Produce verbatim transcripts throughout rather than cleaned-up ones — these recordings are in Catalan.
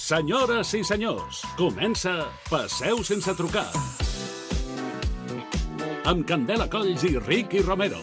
Senyores i senyors, comença Passeu sense trucar. Amb Candela Colls i Ricky Romero.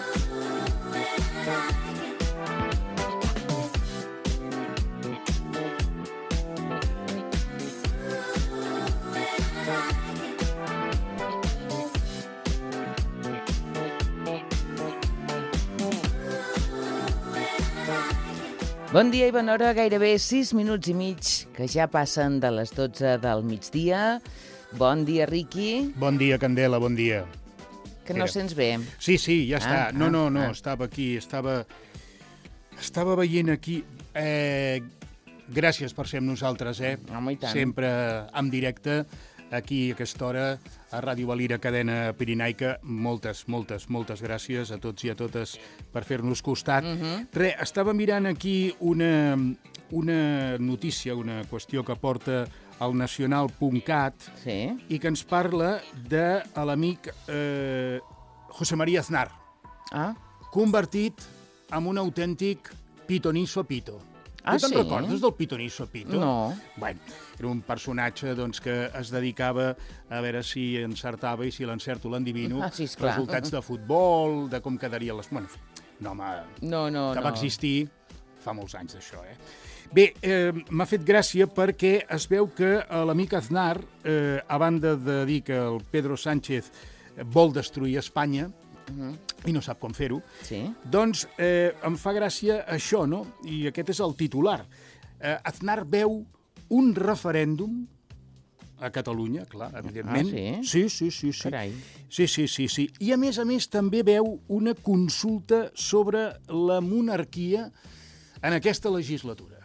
Bon dia i bona hora, gairebé sis minuts i mig, que ja passen de les dotze del migdia. Bon dia, Ricky. Bon dia, Candela, bon dia. Que no Era. sents bé? Sí, sí, ja està. Ah, No, no, no, ah. estava aquí, estava... Estava veient aquí... Eh... Gràcies per ser amb nosaltres, eh? Home, i tant. Sempre en directe, aquí a aquesta hora, a Ràdio Valira, cadena pirinaica. Moltes, moltes, moltes gràcies a tots i a totes per fer-nos costat. Mhm. Re, estava mirant aquí una, una notícia, una qüestió que porta al nacional punt cat Sí? i que ens parla de l'amic eh, José María Aznar, Ah, convertit en un autèntic pitonisso pito. Ah, tu te'n sí? recordes del pitonisso pito? No. Bueno, era un personatge doncs, que es dedicava a veure si encertava i si l'encerto l'endivino Ah, sí, esclar. resultats de futbol, de com quedaria les... Bueno, en fi, no, home, no, no, que no. va existir fa molts anys d'això, eh? Bé, eh, m'ha fet gràcia perquè es veu que l'amic Aznar, eh, a banda de dir que el Pedro Sánchez vol destruir Espanya, Mhm. i no sap com fer-ho, Sí? doncs eh, em fa gràcia això, no? I aquest és el titular. Eh, Aznar veu un referèndum a Catalunya, clar, evidentment. Ah, sí? Sí, sí, sí, sí. Carai. Sí, sí, sí, sí. I a més a més també veu una consulta sobre la monarquia en aquesta legislatura.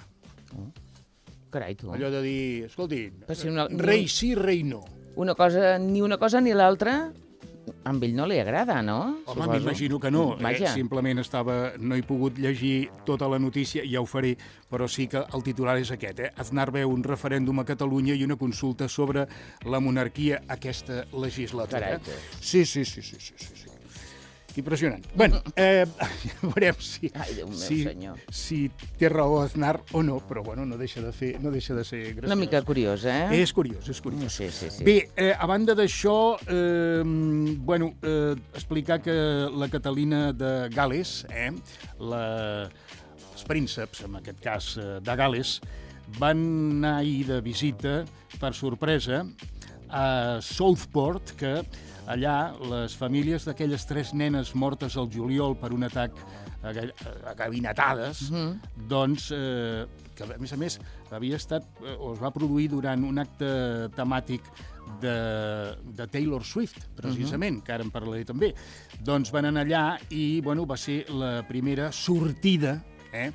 Carai, tu. Allò de dir, escolti, Però si una- rei sí, rei no. Una cosa, ni una cosa ni l'altra, a ell no li agrada, no? Home, Suposo. m'imagino que no. Eh, Vaja. simplement estava... No he pogut llegir tota la notícia, ja ho faré, però sí que el titular és aquest, eh? Aznar veu un referèndum a Catalunya i una consulta sobre la monarquia aquesta legislatura. Carai, tu. Sí, sí, sí, sí, sí, sí, sí. Impressionant. Bé, eh, veurem si, Ai, Déu meu si, senyor. si té raó Aznar o no, però bueno, no deixa de, fer, no deixa de ser graciós. Una mica curiós, eh? És curiós, és curiós. Sí, sí, sí. Bé, eh, a banda d'això, eh, bueno, eh, explicar que la Catalina de Gal·les, eh, la, els prínceps, en aquest cas eh, de Gal·les, van anar ahir de visita, per sorpresa, a Southport, que allà les famílies d'aquelles tres nenes mortes al juliol per un atac agabinetades, Mhm. doncs, eh, que a més a més havia estat, eh, o es va produir durant un acte temàtic de, de Taylor Swift, precisament, que ara en parlaré també. Doncs van anar allà i, bueno, va ser la primera sortida eh,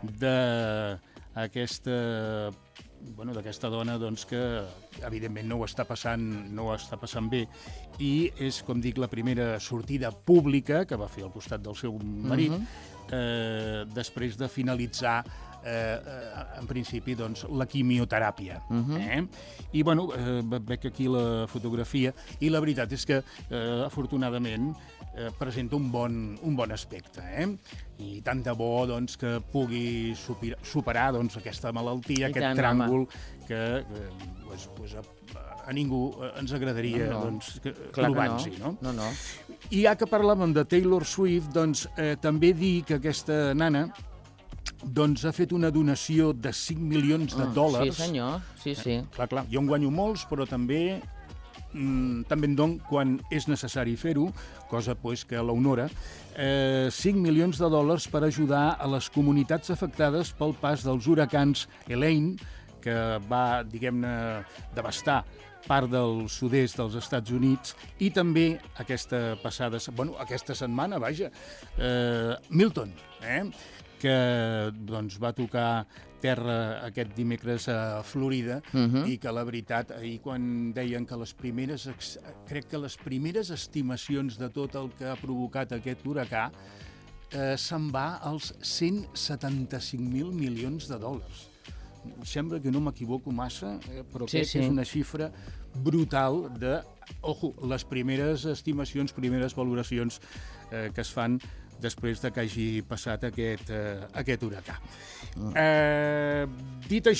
d'aquesta bueno, d'aquesta dona doncs, que evidentment no ho està passant no ho està passant bé i és, com dic, la primera sortida pública que va fer al costat del seu marit eh, després de finalitzar eh, eh, en principi doncs, la quimioteràpia. eh? I bueno, eh, veig aquí la fotografia i la veritat és que eh, afortunadament eh, presenta un bon, un bon aspecte. Eh? I tant de bo doncs, que pugui superar, superar doncs, aquesta malaltia, I aquest tant, tràngol que eh, pues, pues, a, a ningú eh, ens agradaria No, no. doncs, que, Clar que trobar-s'hi. no. No? No, no. I ja que parlàvem de Taylor Swift, doncs eh, també dir que aquesta nana doncs, ha fet una donació de cinc milions de Ah, dòlars. Sí, senyor. Sí, sí. Clar, clar, jo en guanyo molts, però també mm, també en dono quan és necessari fer-ho, cosa pues, que l'honora, eh, cinc milions de dòlars per ajudar a les comunitats afectades pel pas dels huracans Elaine, que va, diguem-ne, devastar part del sud-est dels Estats Units, i també aquesta passada, bueno, aquesta setmana, vaja, eh, Milton, eh, que doncs, va tocar terra aquest dimecres a Florida Mhm. i que la veritat, ahir quan deien que les primeres, ex- crec que les primeres estimacions de tot el que ha provocat aquest huracà eh, se'n va als cent setanta-cinc mil milions de dòlars. Sembla que no m'equivoco massa, eh, però Sí, crec sí. que és una xifra brutal de, ojo, les primeres estimacions, primeres valoracions eh, que es fan després de que hagi passat aquest, eh, aquest huracà. Eh, dit això,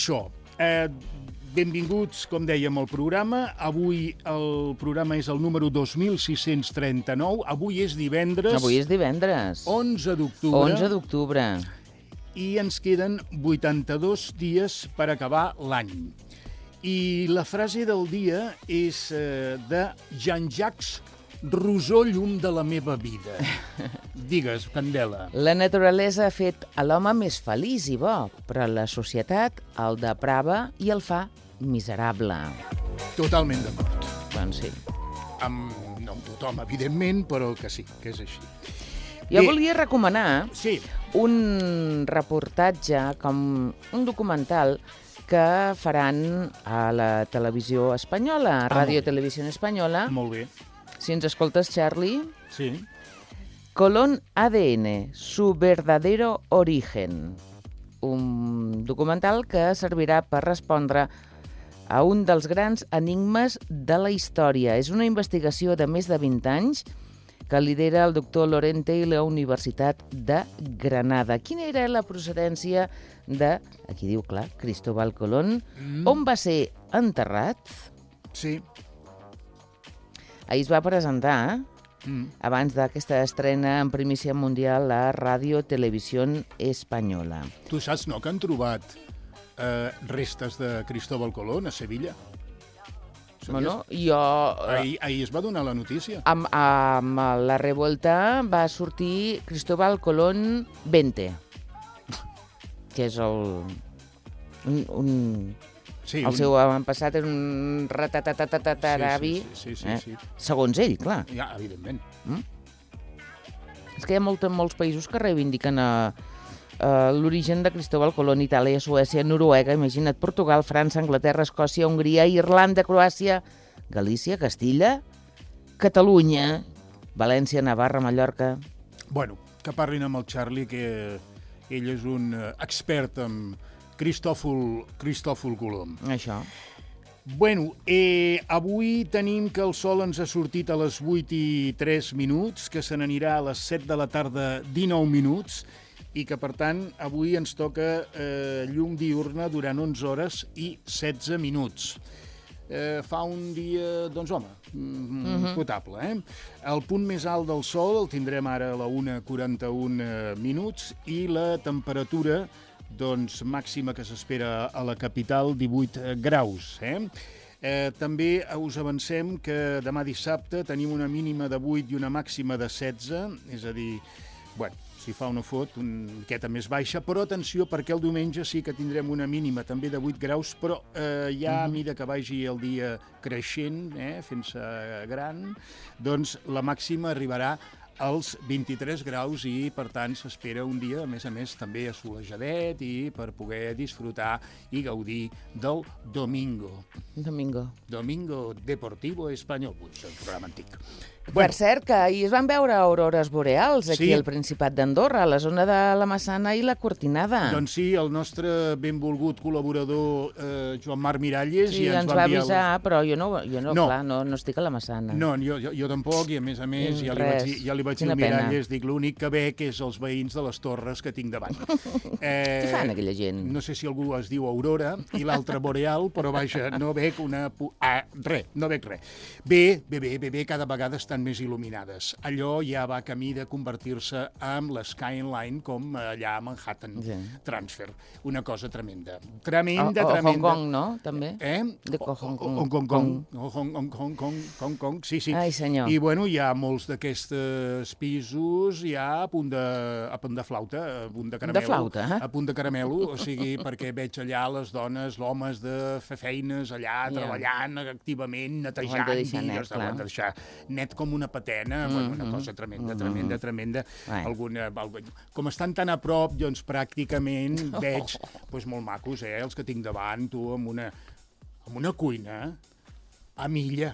eh, benvinguts, com dèiem, al programa. Avui el programa és el número dos mil sis-cents trenta-nou. Avui és divendres. Avui és divendres. onze d'octubre. onze d'octubre. I ens queden vuitanta-dos dies per acabar l'any. I la frase del dia és eh, de Jean-Jacques Rousseau, llum de la meva vida. Digues, Candela. La naturalesa ha fet a l'home més feliç i bo, però la societat el deprava i el fa miserable. Totalment d'acord. Doncs sí. Amb, no amb tothom, evidentment, però que sí, que és així. Jo Bé, volia recomanar sí. un reportatge, com un documental, que faran a la televisió espanyola, a Ah, Ràdio molt bé. Televisió Espanyola. Molt bé. Si ens escoltes, Charlie. Sí. Colón A D N, su verdadero origen. Un documental que servirà per respondre a un dels grans enigmes de la història. És una investigació de més de vint anys que lidera el doctor Lorente i la Universitat de Granada. Quina era la procedència de, aquí diu clar, Cristóbal Colón? Mm. On va ser enterrat? Sí. Ahir es va presentar, Mm. abans d'aquesta estrena en primícia mundial a Ràdio Televisió Espanyola. Tu saps, no?, que han trobat eh, restes de Cristóbal Colón a Sevilla. Sabies? Bueno, jo... Ahir, ahir es va donar la notícia. Amb, amb la revolta va sortir Cristóbal Colón veinte, que és el... Un, un, Sí, el un- seu avantpassat és un ratatatataravi, Sí, sí, sí, sí, eh? sí, sí. segons ell, clar. Ja, evidentment. És que hi ha molt, molts països que reivindiquen a, a l'origen de Cristóbal Colón: Itàlia, Suècia, Noruega, imagina't, Portugal, França, Anglaterra, Escòcia, Hongria, Irlanda, Croàcia, Galícia, Castilla, Catalunya, València, Navarra, Mallorca... Bueno, que parlin amb el Charlie, que ell és un eh, expert en Cristòfol, Cristòfol Colom. Això. Bueno, eh, avui tenim que el sol ens ha sortit a les vuit i tres minuts, que se n'anirà a les set de la tarda dinou minuts, i que, per tant, avui ens toca eh, llum diurna durant onze hores i setze minuts. Eh, fa un dia, doncs, home, mm, uh-huh. potable, eh? El punt més alt del sol el tindrem ara a la una quaranta-un minuts i la temperatura, doncs, màxima que s'espera a la capital, divuit graus, eh? Eh, també us avancem que demà dissabte tenim una mínima de vuit i una màxima de setze, és a dir, bueno, si fa una fot, una miqueta més baixa, però atenció, perquè el diumenge sí que tindrem una mínima també de vuit graus, però eh, ja a mesura que vagi el dia creixent, eh, fent-se gran, doncs la màxima arribarà als vint-i-tres graus i, per tant, s'espera un dia, a més a més, també assolejadet i per poder disfrutar i gaudir del domingo. Domingo. Domingo Deportivo Espanyol, és el programa antic. Per cert, que ahir es van veure aurores boreals aquí Sí. al Principat d'Andorra, a la zona de la Massana i la Cortinada. Doncs sí, el nostre benvolgut col·laborador eh, Joan Marc Miralles sí, ja ens, ens va avisar, però jo no, jo no, No. clar, no, no estic a la Massana. No, jo, jo, jo tampoc, i a més a més Mm, ja li vaig res. dir, ja li vaig dir Quina al pena. Miralles, dic, l'únic que veig és els veïns de les torres que tinc davant. Eh, Què fan aquella gent? No sé si algú es diu Aurora i l'altre Boreal, però vaja, no veig una... pu- Ah, res, no veig res. Bé, bé, bé, bé, bé, cada vegada estan més il·luminades. Allò ja va camí de convertir-se en la Skyline, com allà a Manhattan Sí. Transfer. Una cosa tremenda. O, Tremenda, o Hong tremenda. Kong, no? També? Eh? De Hong Kong. Hong Kong, Kong, Hong Kong, Hong Kong, Hong Kong, sí, sí. Ai, senyor. I, bueno, hi ha molts d'aquests pisos ja a punt de, a punt de flauta, a punt de caramelo. De flauta, eh? A punt de caramelo, o sigui, perquè veig allà les dones, l'homes de fer feines allà, Ja. treballant activament, netejant, Ho han de deixar i net, els clar. han de deixar net com una patena, mm, bueno, una mm, cosa tremenda, mm, tremenda, tremenda. Bueno. Alguna, algun- com estan tan a prop, doncs pràcticament veig doncs, molt macos, eh, els que tinc davant, tu, amb una, amb una cuina a Milla.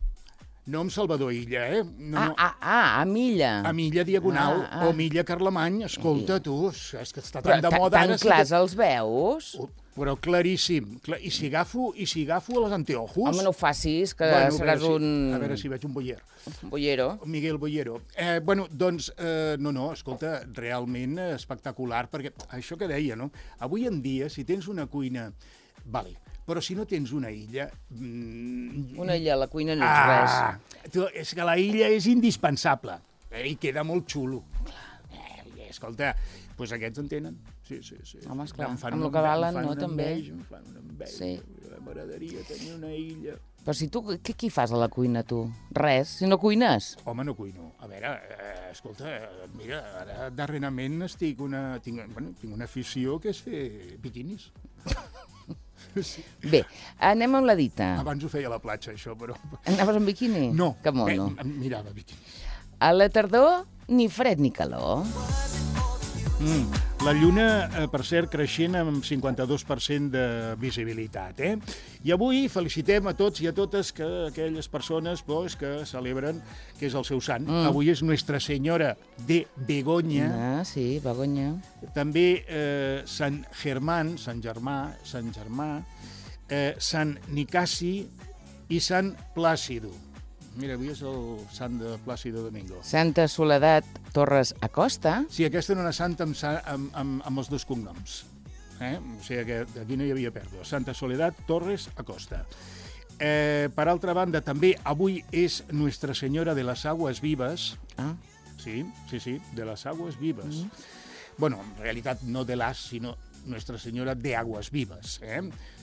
No amb Salvador Illa, eh? No, Ah, no. ah, ah, a Milla. A Milla Diagonal Ah, ah. o Milla Carlemany. Escolta, tu, és que està Però tan de ta- moda tan ara. sí clars que- els veus? Oh, Però claríssim. Clar, I si agafo, i si agafo els anteojos... Home, no ho facis, que Bueno, a seràs veure si- un... A veure si veig un boier. bollero. Miguel Bollero. Eh, bueno, doncs, eh, no, no, escolta, realment espectacular, perquè això que deia, no? Avui en dia, si tens una cuina vale. Però si no tens una illa... Mmm... Una illa a la cuina no és ah, res. tu, és que la illa és indispensable. Eh, I queda molt xulo. Eh, escolta, doncs aquests en tenen. Sí, sí, sí. Home, esclar, Em fan amb una el que enve- valen, em fan no, una també. enveja, em fan una enveja. Sí. M'agradaria tenir una illa. Però si tu, què, què fas a la cuina, tu? Res, si no cuines. Home, no cuino. A veure, eh, escolta, mira, ara darrerament estic una, tinc, bueno, tinc una afició que és fer biquinis. Sí. Bé, anem amb la dita. Abans ho feia a la platja, això, però... Anaves amb biquini? No, Que mono. eh, mirava biquinis. A la tardor, ni fred ni calor. Mm. La Lluna, eh, per cert, creixent amb cinquanta-dos per cent de visibilitat. Eh? I avui felicitem a tots i a totes que aquelles persones pues, que celebren que és el seu sant. Mm. Avui és Nuestra Senyora de Begoña. Ah, sí, Begoña. També eh, Sant Germán, Sant Germà, Sant Germà, eh, Sant Nicasi i Sant Plàcido. Mira, avui és el sant de Plàcido Domingo. Santa Soledat Torres Acosta. Sí, aquesta era una santa amb, sa- amb, amb, amb els dos cognoms. Eh? O sigui que aquí no hi havia pèrdua. Santa Soledat Torres Acosta. Eh, per altra banda, també avui és Nuestra Senyora de las Aguas Vivas. Ah, Sí, sí, sí, de las Aguas Vivas. Mm. Bueno, en realitat no de las, sinó Nuestra Senyora de Aguas Vivas. Eh?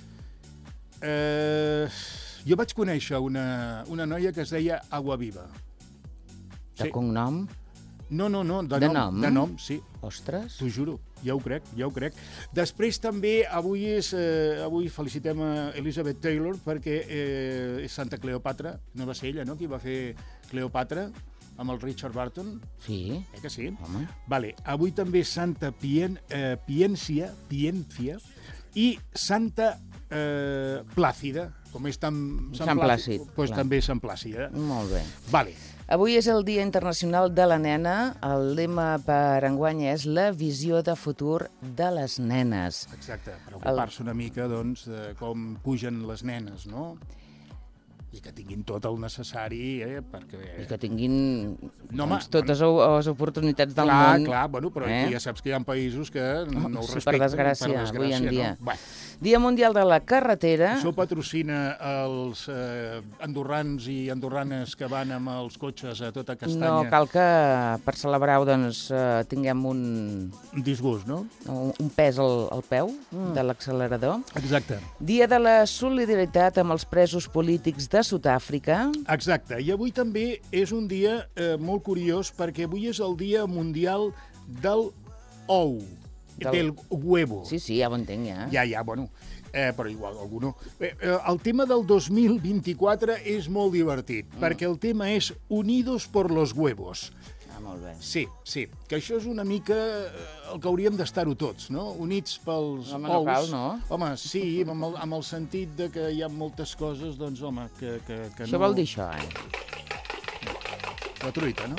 Eh, jo vaig conèixer una, una noia que es deia Agua Viva. de cognom? No, no, no, de, De nom, nom? de nom, sí. Ostres. T'ho juro, ja ho crec, ja ho crec. Després també, avui és, eh, avui felicitem a Elizabeth Taylor perquè eh, és Santa Cleopatra, no va ser ella, no?, qui va fer Cleopatra amb el Richard Burton. Sí, Eh que sí? home. Vale, avui també Santa Pien, eh, Piència, Piencia i Santa eh, Plàcida, com és tan... Sant Plàcid, Doncs clar. també Sant Plàcida. Molt bé. Vale. Avui és el Dia Internacional de la Nena. El lema per enguany és la visió de futur de les nenes. Exacte, preocupar-se una mica, doncs, de com pugen les nenes, no? I que tinguin tot el necessari, eh, perquè... I que tinguin No, doncs, home, totes les oportunitats del clar, món. clar, bueno, però eh? ja saps que hi ha països que no, no ho sí, per respecten. desgràcia, avui en dia. No? Bé, Dia Mundial de la Carretera. això patrocina els eh, andorrans i andorranes que van amb els cotxes a tota castanya. No cal que per celebrar-ho doncs, eh, tinguem un, Un disgust, no? un un pes al, al peu mm. de l'accelerador. Exacte. Dia de la solidaritat amb els presos polítics de Sud-àfrica. Exacte, i avui també és un dia eh, molt curiós perquè avui és el Dia Mundial del Ou, Del- del, huevo. Sí, sí, ja ho entenc, ja. Ja, ja, bueno, eh, però igual algú no. Eh, eh, el tema del dos mil vint-i-quatre és molt divertit, mm. perquè el tema és Unidos por los huevos. Ah, molt bé. Sí, sí, que això és una mica eh, el que hauríem d'estar-ho tots, no? Units pels Home, no ous. cal, no? Home, sí, amb el, amb el sentit de que hi ha moltes coses, doncs, home, que, que, que Això no... vol dir això, eh? La truita, no?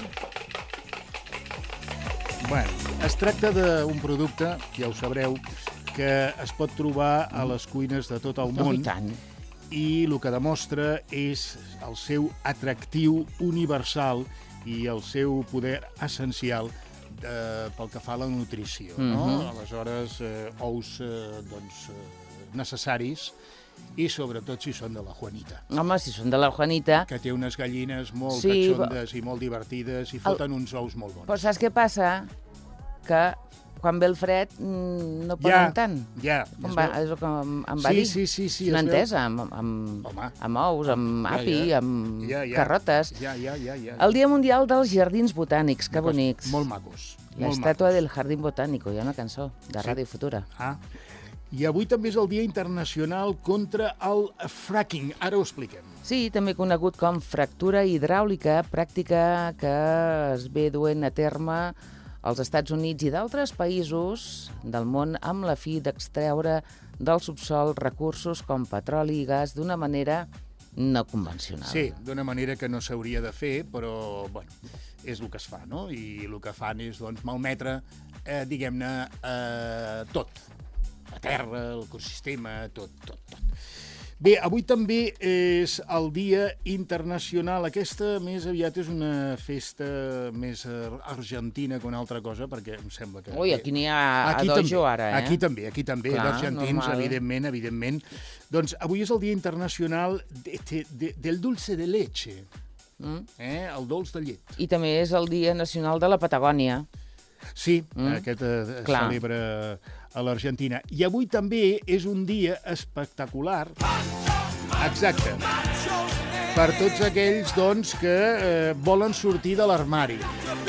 Bueno, es tracta d'un producte, ja ho sabreu, que es pot trobar a les cuines de tot el No, món i tant. i el que demostra és el seu atractiu universal i el seu poder essencial eh, pel que fa a la nutrició. No? Mhm. Aleshores, eh, ous eh, doncs, eh, necessaris i sobretot si són de la Juanita, Home, si són de la Juanita... que té unes gallines molt Sí, catxondes i molt divertides i foten uns ous molt bons. Però saps què passa? Que quan ve el fred mm, no Ja, poden tant. ja, Com es va, veu. és el que em, em va Sí, dir. sí, sí, sí, És una es veu. entesa, amb, amb, Home. amb ous, amb Ja, api, ja. amb Ja, ja. carrotes. Ja, ja, ja, ja. El Dia Mundial dels Jardins Botànics, que Una cosa bonics. Molt macos. La molt estàtua macos. del Jardín Botánico, hi ha una cançó de Sí. Ràdio Futura. Ah. I avui també és el Dia Internacional contra el fracking. Ara ho expliquem. Sí, també conegut com fractura hidràulica, pràctica que es ve duent a terme als Estats Units i d'altres països del món amb la fi d'extreure del subsol recursos com petroli i gas d'una manera no convencional. Sí, d'una manera que no s'hauria de fer, però bueno, és el que es fa, no? I el que fan és doncs, malmetre, eh, diguem-ne, eh, tot. La terra, l'ecosistema, tot, tot, tot. Bé, avui també és el Dia Internacional. Aquesta més aviat és una festa més argentina que una altra cosa, perquè em sembla que... Ui, aquí n'hi ha a aquí dojo també, ara, eh? Aquí també, aquí també, Clar, d'argentins, normal. evidentment, evidentment. Doncs avui és el Dia Internacional de, de, de, del dulce de leche, Mm. eh? El dolç de llet. I també és el Dia Nacional de la Patagònia. Sí, Mm. aquest eh, Clar. celebra a l'Argentina. I avui també és un dia espectacular. Exacte. Per tots aquells, doncs, que eh, volen sortir de l'armari.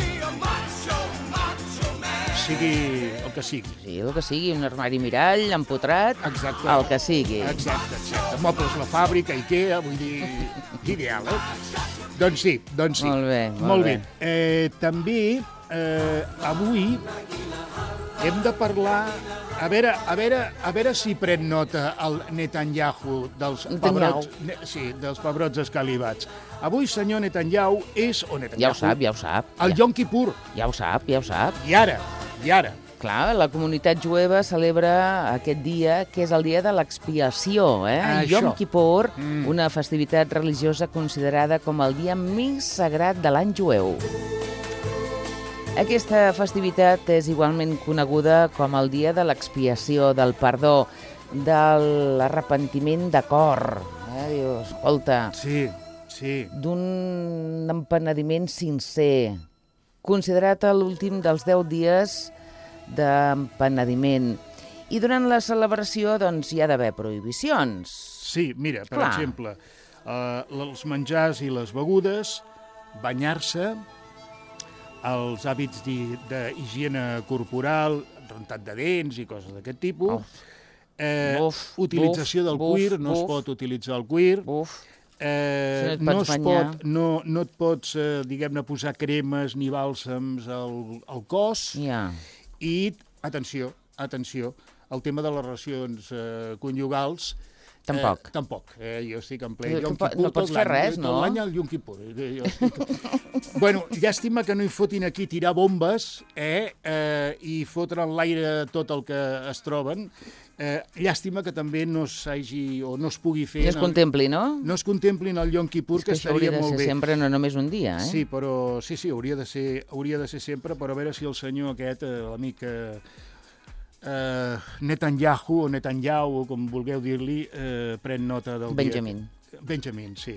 Sigui el que sigui. Sí, el que sigui, un armari mirall, empotrat, Exacte. el que sigui. Exacte, exacte. Mobles La Fàbrica, Ikea, vull dir, ideal, eh? Doncs sí, doncs sí. Molt bé, molt molt bé. bé. Eh, també, eh, avui hem de parlar... A veure, a veure, a veure si pren nota el Netanyahu dels Netanyahu. pebrots, ne, sí, dels pebrots escalivats. Avui, senyor Netanyahu, és... O Netanyahu, Ja ho sap, ja ho sap. El Ja, Yom Kippur. ja ho sap, ja ho sap. I ara, i ara. Clar, la comunitat jueva celebra aquest dia, que és el dia de l'expiació, eh? Això. Yom Kippur, Mm. una festivitat religiosa considerada com el dia més sagrat de l'any jueu. Aquesta festivitat és igualment coneguda com el dia de l'expiació, del perdó, de l'arrepentiment de cor. Eh? Diu, escolta, Sí, sí. d'un empenediment sincer, considerat l'últim dels deu dies d'empenediment. I durant la celebració doncs, hi ha d'haver prohibicions. Sí, mira, per Clar. exemple, eh, els menjars i les begudes, banyar-se, els hàbits d'hi- d'higiene corporal, rentat de dents i coses d'aquest tipus, Uf. eh, Buf, utilització buf, del buf, cuir, no es buf. pot utilitzar el cuir, Uf, eh, Si no et no, pots es banyar. pot, no, no et pots, eh, diguem-ne, posar cremes ni bàlsams al, al cos, ja. i, atenció, atenció, el tema de les relacions eh, conjugals, Tampoc. Eh, tampoc. Eh, jo estic en ple No Yom po- Kippur no pots tot fer l'any. res, Tot no? l'any al Yom Kippur. Eh, jo estic... bueno, llàstima que no hi fotin aquí tirar bombes eh, eh, i fotre en l'aire tot el que es troben. Eh, llàstima que també no s'hagi o no es pugui fer... Que es en el- contempli, no? no es contemplin el Yom Kippur, És que, que això hauria estaria de molt ser bé. sempre, no només un dia, eh? Sí, però sí, sí, hauria de ser, hauria de ser sempre, però a veure si el senyor aquest, eh, l'amic eh, eh, Netanyahu o Netanyahu, o com vulgueu dir-li, eh, pren nota del Benjamin. dia. Benjamin, sí.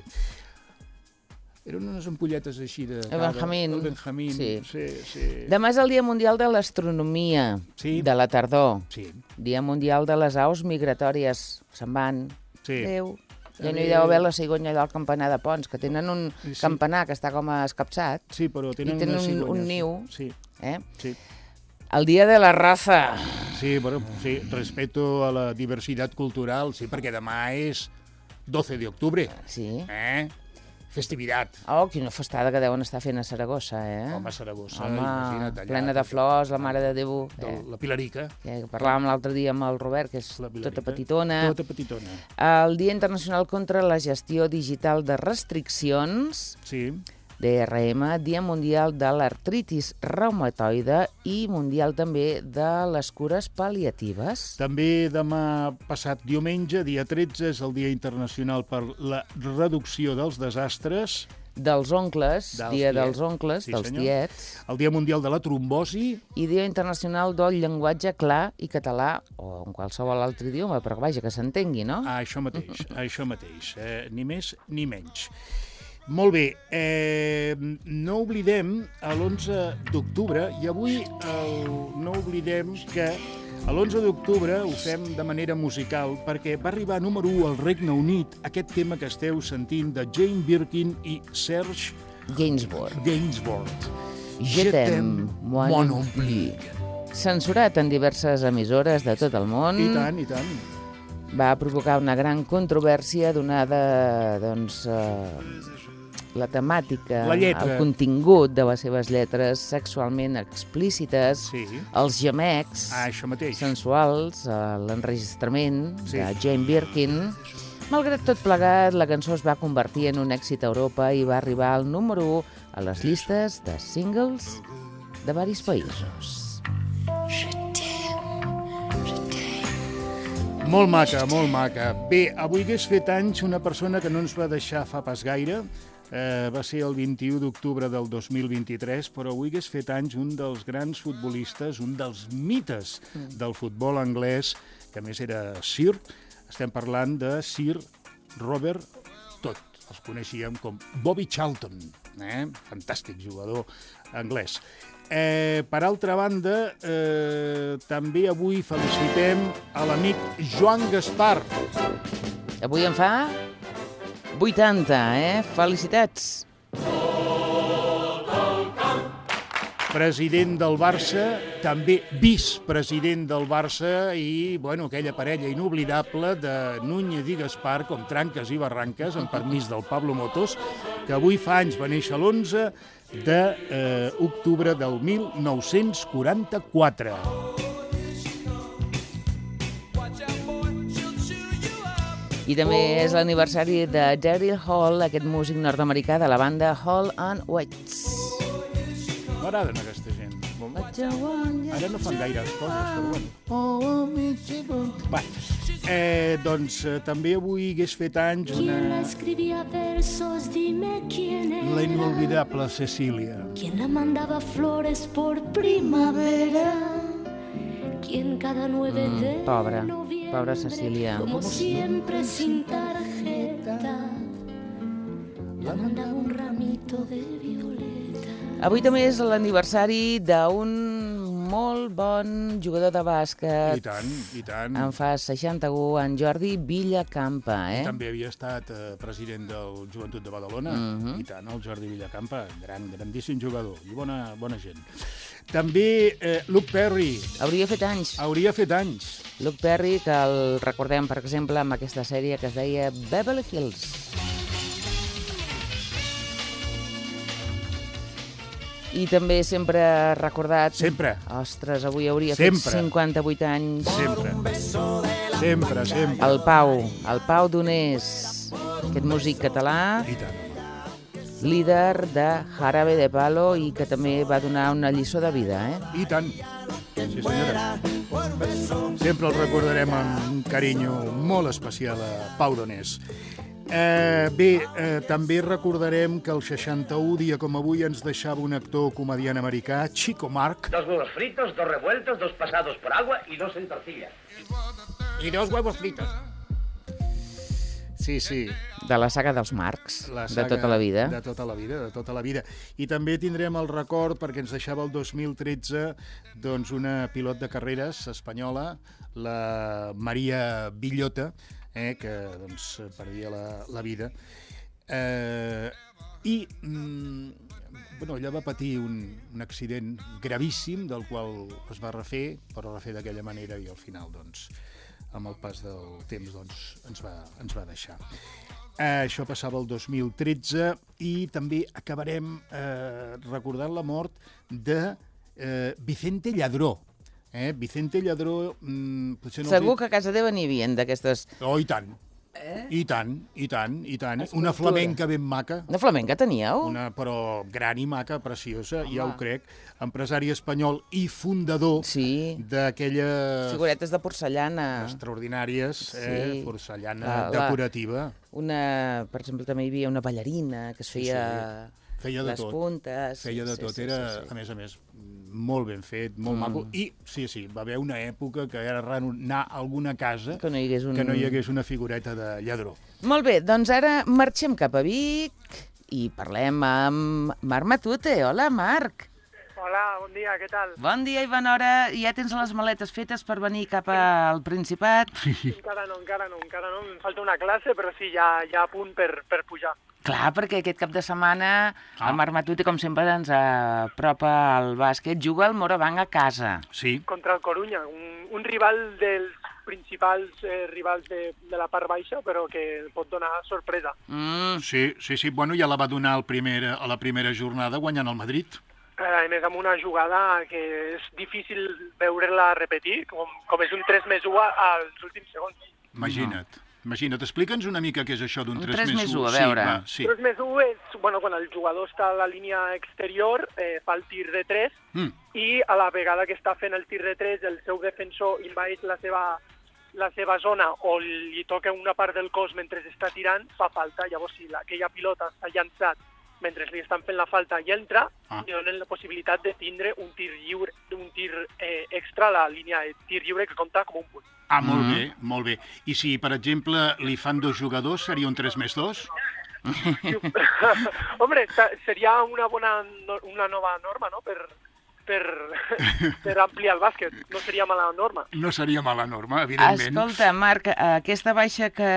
Eren unes ampolletes així de... El Benjamin. El Benjamin, Sí. sí, sí. Demà és el Dia Mundial de l'Astronomia, Sí. de la tardor. Sí, Dia Mundial de les Aus Migratòries. Se'n van. sí. Adéu. Ja no hi Adéu. deu haver la cigonya allà al campanar de Pons, que tenen un Sí. campanar que està com escapçat, Sí, però tenen, I tenen unes un- cigonyes. un niu. Sí, eh? sí. El Dia de la Raza. Sí, bueno, sí, respeto a la diversitat cultural, sí, perquè demà és doce de octubre, Sí. eh? Festivitat. Oh, quina festada que deuen estar fent a Saragossa, eh? Home, Saragossa, Home, imagina't allà. plena de flors, la Mare de Déu. De Eh? la Pilarica. Que parlàvem l'altre dia amb el Robert, que és La Pilarica. tota petitona. Tota petitona. El Dia Internacional contra la Gestió Digital de Restriccions, Sí. D R M, Dia Mundial de l'Artritis Reumatoide i Mundial també de les Cures Pal·liatives. També demà passat diumenge, dia tretze, és el Dia Internacional per la Reducció dels Desastres, Dels oncles, Dels Dia tiets. dels oncles, Sí, dels senyor. tiets, el Dia Mundial de la Trombosi, i Dia Internacional del Llenguatge Clar i Català, o en qualsevol altre idioma, però vaja, que s'entengui, no? ah, això mateix, això mateix, eh, ni més ni menys. Molt bé, eh, no oblidem a l'onze d'octubre, i avui el, no oblidem que a l'onze d'octubre ho fem de manera musical perquè va arribar a número u al Regne Unit aquest tema que esteu sentint de Jane Birkin i Serge Gainsbourg. Gainsbourg. Je t'aime, moi non plus. Censurat en diverses emissores de tot el món, I tant, i tant. va provocar una gran controvèrsia donada, doncs, eh, la temàtica, La lletra. el contingut de les seves lletres sexualment explícites, Sí. els gemecs Ah, això mateix. sensuals, eh, l'enregistrament Sí. de Jane Birkin. Malgrat tot plegat, la cançó es va convertir en un èxit a Europa i va arribar al número u a les llistes de singles de varis països. Molt maca, molt maca. Bé, avui hagués fet anys una persona que no ens va deixar fa pas gaire. Eh, va ser el vint-i-u d'octubre del dos mil vint-i-tres, però avui hagués fet anys un dels grans futbolistes, un dels mites del futbol anglès, que a més era Sir. Estem parlant de Sir Robert Todd. Els coneixíem com Bobby Charlton, eh? Fantàstic jugador anglès. Eh, per altra banda, eh, també avui felicitem a l'amic Joan Gaspar. Avui en fa vuitanta, eh? Felicitats. President del Barça, també vicepresident del Barça i, bueno, aquella parella inoblidable de Núñez i Gaspar, com tranques i barranques, amb permís del Pablo Motos, que avui fa anys, va néixer l'onze d'octubre del mil nou-cents quaranta-quatre. I també és l'aniversari de Daryl Hall, aquest músic nord-americà de la banda Hall and Oates. M'agraden aquesta gent. Ara no fan gaires coses, però bueno. Va, eh, doncs eh, també avui hagués fet anys una... la inolvidable Cecília. Quien la mandaba flores por primavera. Quien cada nueve de Mm, pobra, pobra Cecília. como siempre sin tarjeta, la mandaba un ramito de violeta. Avui també és l'aniversari d'un molt bon jugador de bàsquet. I tant, i tant. En fa seixanta-u, en Jordi Villacampa, eh? També havia estat eh, president del Joventut de Badalona. Mhm. I tant, el Jordi Villacampa, gran, grandíssim jugador i bona, bona gent. També eh, Luke Perry. Hauria fet anys. Hauria fet anys. Luke Perry, que el recordem, per exemple, amb aquesta sèrie que es deia Beverly Hills. I també sempre recordat... Sempre. Ostres, avui hauria Sempre. fet cinquanta-vuit anys. Sempre. Sempre, sempre. El Pau, el Pau Donés, aquest músic català, I tant. líder de Jarabe de Palo i que també va donar una lliçó de vida, eh? I tant. Sí, senyora. Sempre el recordarem amb un carinyo molt especial a Pau Donés. Eh, bé, eh, també recordarem que el seixanta-u, dia com avui, ens deixava un actor comediant americà, Chico Mark. Dos huevos fritos, dos revueltos, dos pasados por agua y dos en tortilla. I dos huevos fritos. Sí, sí. De la saga dels Marcs, La de saga tota la vida. De tota la vida, de tota la vida. I també tindrem el record, perquè ens deixava el dos mil tretze, doncs una pilot de carreres espanyola, la Maria Villota, eh, que doncs, perdia la, la vida. Eh, I mm, bueno, ella va patir un, un accident gravíssim, del qual es va refer, però refer d'aquella manera i al final, doncs, amb el pas del temps, doncs, ens va, ens va deixar. Eh, això passava el dos mil tretze i també acabarem eh, recordant la mort de eh, Vicente Lladró. Eh? Vicente Lladró... Mm, potser no Segur dic... que a casa teva n'hi havia d'aquestes... Oh, i tant. Eh? I tant, i tant, i tant. Una flamenca ben maca. Una flamenca teníeu? Una, però gran i maca, preciosa, Home. ja ho crec. Empresari espanyol i fundador Sí. d'aquelles Figuretes de porcellana. extraordinàries, eh? Sí. Porcellana La- la- decorativa. Una, per exemple, també hi havia una ballarina que es feia Feia de les tot. puntes. Feia de Sí, tot, sí, era, sí, sí. a més a més, molt ben fet, molt Mm. maco. I, sí, sí, va haver una època que era raro anar a alguna casa Que no hi hagués un... que no hi hagués una figureta de Lladró. Molt bé, doncs ara marxem cap a Vic i parlem amb Marc Matute. Hola, Marc. Hola, bon dia, què tal? Bon dia i bona hora. Ja tens les maletes fetes per venir cap al Principat? Encara no, encara no, encara no. Em falta una classe, però sí, ja, ja a punt per, per pujar. Clar, perquè aquest cap de setmana Ah. el Marc Matute, com sempre, ens apropa al bàsquet. Juga al Morabanc a casa. Sí, Contra el Corunya, un, un rival dels principals eh, rivals de, de la part baixa, però que pot donar sorpresa. Mm. sí, sí, sí. Bueno, ja la va donar al primer, a la primera jornada guanyant el Madrid. Eh, a més, amb una jugada que és difícil veure-la repetir, com, com és un tres més u als últims segons. Imagina't. Imagina't, explica'ns una mica què és això d'un Un tres tres més més u. u, a veure. Sí, va, sí. tres més u és, bueno, quan el jugador està a la línia exterior, eh, fa el tir de tres, Mm. i a la vegada que està fent el tir de tres, el seu defensor invadeix la seva la seva zona o li toca una part del cos mentre està tirant, fa falta. Llavors, si aquella pilota s'ha llançat mentre li estan fent la falta i entra, ah. li donen la possibilitat de tindre un tir lliure, un tir eh, extra a la línia de tir lliure que compta com un punt. Ah, molt mm-hmm. bé, molt bé. I si, per exemple, li fan dos jugadors, seria un tres més dos? Hombre, seria una bona, una nova norma, no?, per, per, per ampliar el bàsquet. No seria mala norma. No seria mala norma, evidentment. Escolta, Marc, aquesta baixa que,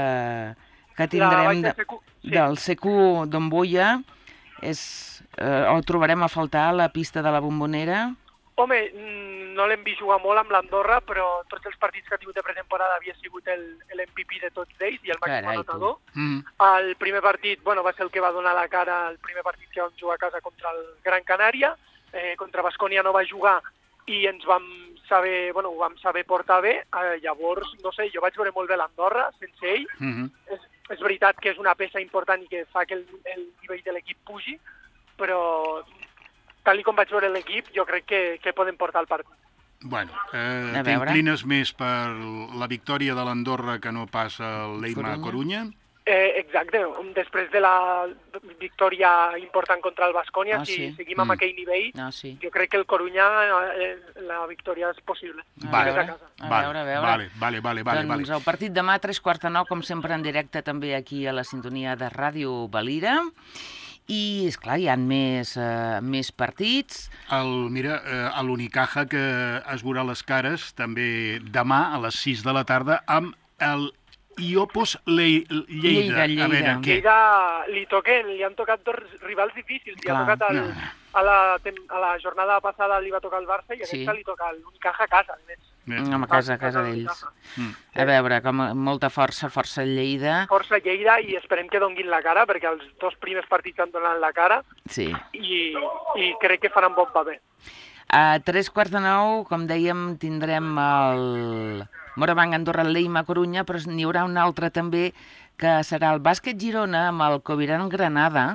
que tindrem de, C Q, sí. del C Q d'Ombulla, és, eh, el trobarem a faltar a la pista de la Bombonera? Home, no l'hem vist jugar molt amb l'Andorra, però tots els partits que ha tingut de pretemporada havia sigut l'M V P de tots ells i el màxim anotador. Mm. El primer partit, bueno, va ser el que va donar la cara el primer partit que vam jugar a casa contra el Gran Canària. Eh, contra Baskonia no va jugar i ens vam saber, bueno, ho vam saber portar bé. Eh, llavors, no sé, jo vaig veure molt bé l'Andorra sense ell. Mm-hmm. és, és veritat que és una peça important i que fa que el, el nivell de l'equip pugi, però tal com vaig veure l'equip, jo crec que, que poden portar el partit. Bueno, eh, t'inclines més per la victòria de l'Andorra que no pas el Leima Corunya? Eh, exacte. Després de la victòria important contra el Baskonia, ah, si sí. seguim amb mm. aquell nivell, ah, sí. jo crec que el Corunya, eh, la victòria és possible. Vale, a, veure, a, a veure, a veure. Vale, vale, vale, vale, doncs vale. el partit demà, tres quarts de nou, com sempre en directe també aquí a la sintonia de Ràdio Valira. I, esclar, hi ha més, uh, més partits. El, mira, uh, a l'Unicaja, que es veurà les cares, també demà a les sis de la tarda, amb el Iopos Le Lleida. Lleida, Lleida. A veure, què? Lleida li, toquen, li han tocat dos rivals difícils. Li ha tocat el, no. a, la, a la jornada passada li va tocar el Barça i aquesta sí. li toca l'Unicaja a casa. Mm, a casa, a casa d'ells. Mm. A veure, com molta força, força Lleida. Força Lleida i esperem que donguin la cara, perquè els dos primers partits han donat la cara sí. i, i crec que faran bon paper. A tres quarts de nou, com dèiem, tindrem el Morabanc Andorra Leima Corunya, però n'hi haurà un altre també, que serà el Bàsquet Girona amb el Coviran Granada.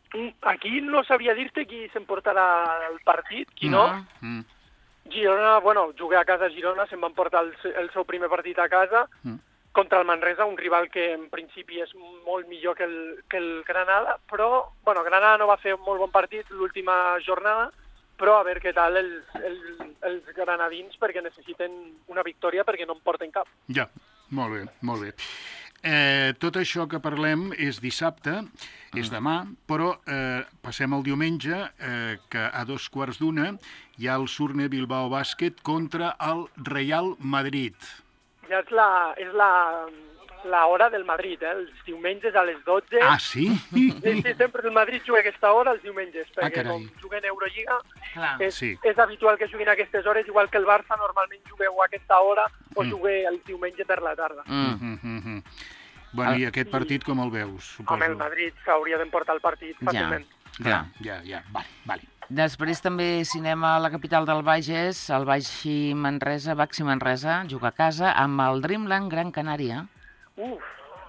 Aquí no sabria dir-te qui s'emportarà el partit, qui no. Mm. Girona, bueno, jugué a casa a Girona, se'n van portar el, el seu primer partit a casa mm. contra el Manresa, un rival que en principi és molt millor que el, que el Granada, però, bueno, Granada no va fer un molt bon partit l'última jornada, però a veure què tal els, els, els granadins, perquè necessiten una victòria perquè no en porten cap. Ja, molt bé, molt bé. Eh, tot això que parlem és dissabte, és demà, però eh, passem al diumenge, eh, que a dos quarts d'una hi ha el Surne Bilbao Bàsquet contra el Real Madrid. Ja és la, és la, la hora del Madrid, eh? Els diumenges a les dotze. Ah, sí? Sí, sí, sempre el Madrid juga a aquesta hora els diumenges, perquè ah, com juguen Eurolliga, és, sí. és habitual que juguin a aquestes hores, igual que el Barça normalment jugueu a aquesta hora o mm. jugueu el diumenge per la tarda. Mm. Mm -hmm. Bueno, i aquest partit com el veus, suposo? Amb el Madrid s'hauria d'emportar el partit fàcilment. Ja, ja, ja, vale, vale. Després també cinema a la capital del Bages, el Baxi Manresa, Baxi Manresa, juga a casa amb el Dreamland Gran Canària. Uf.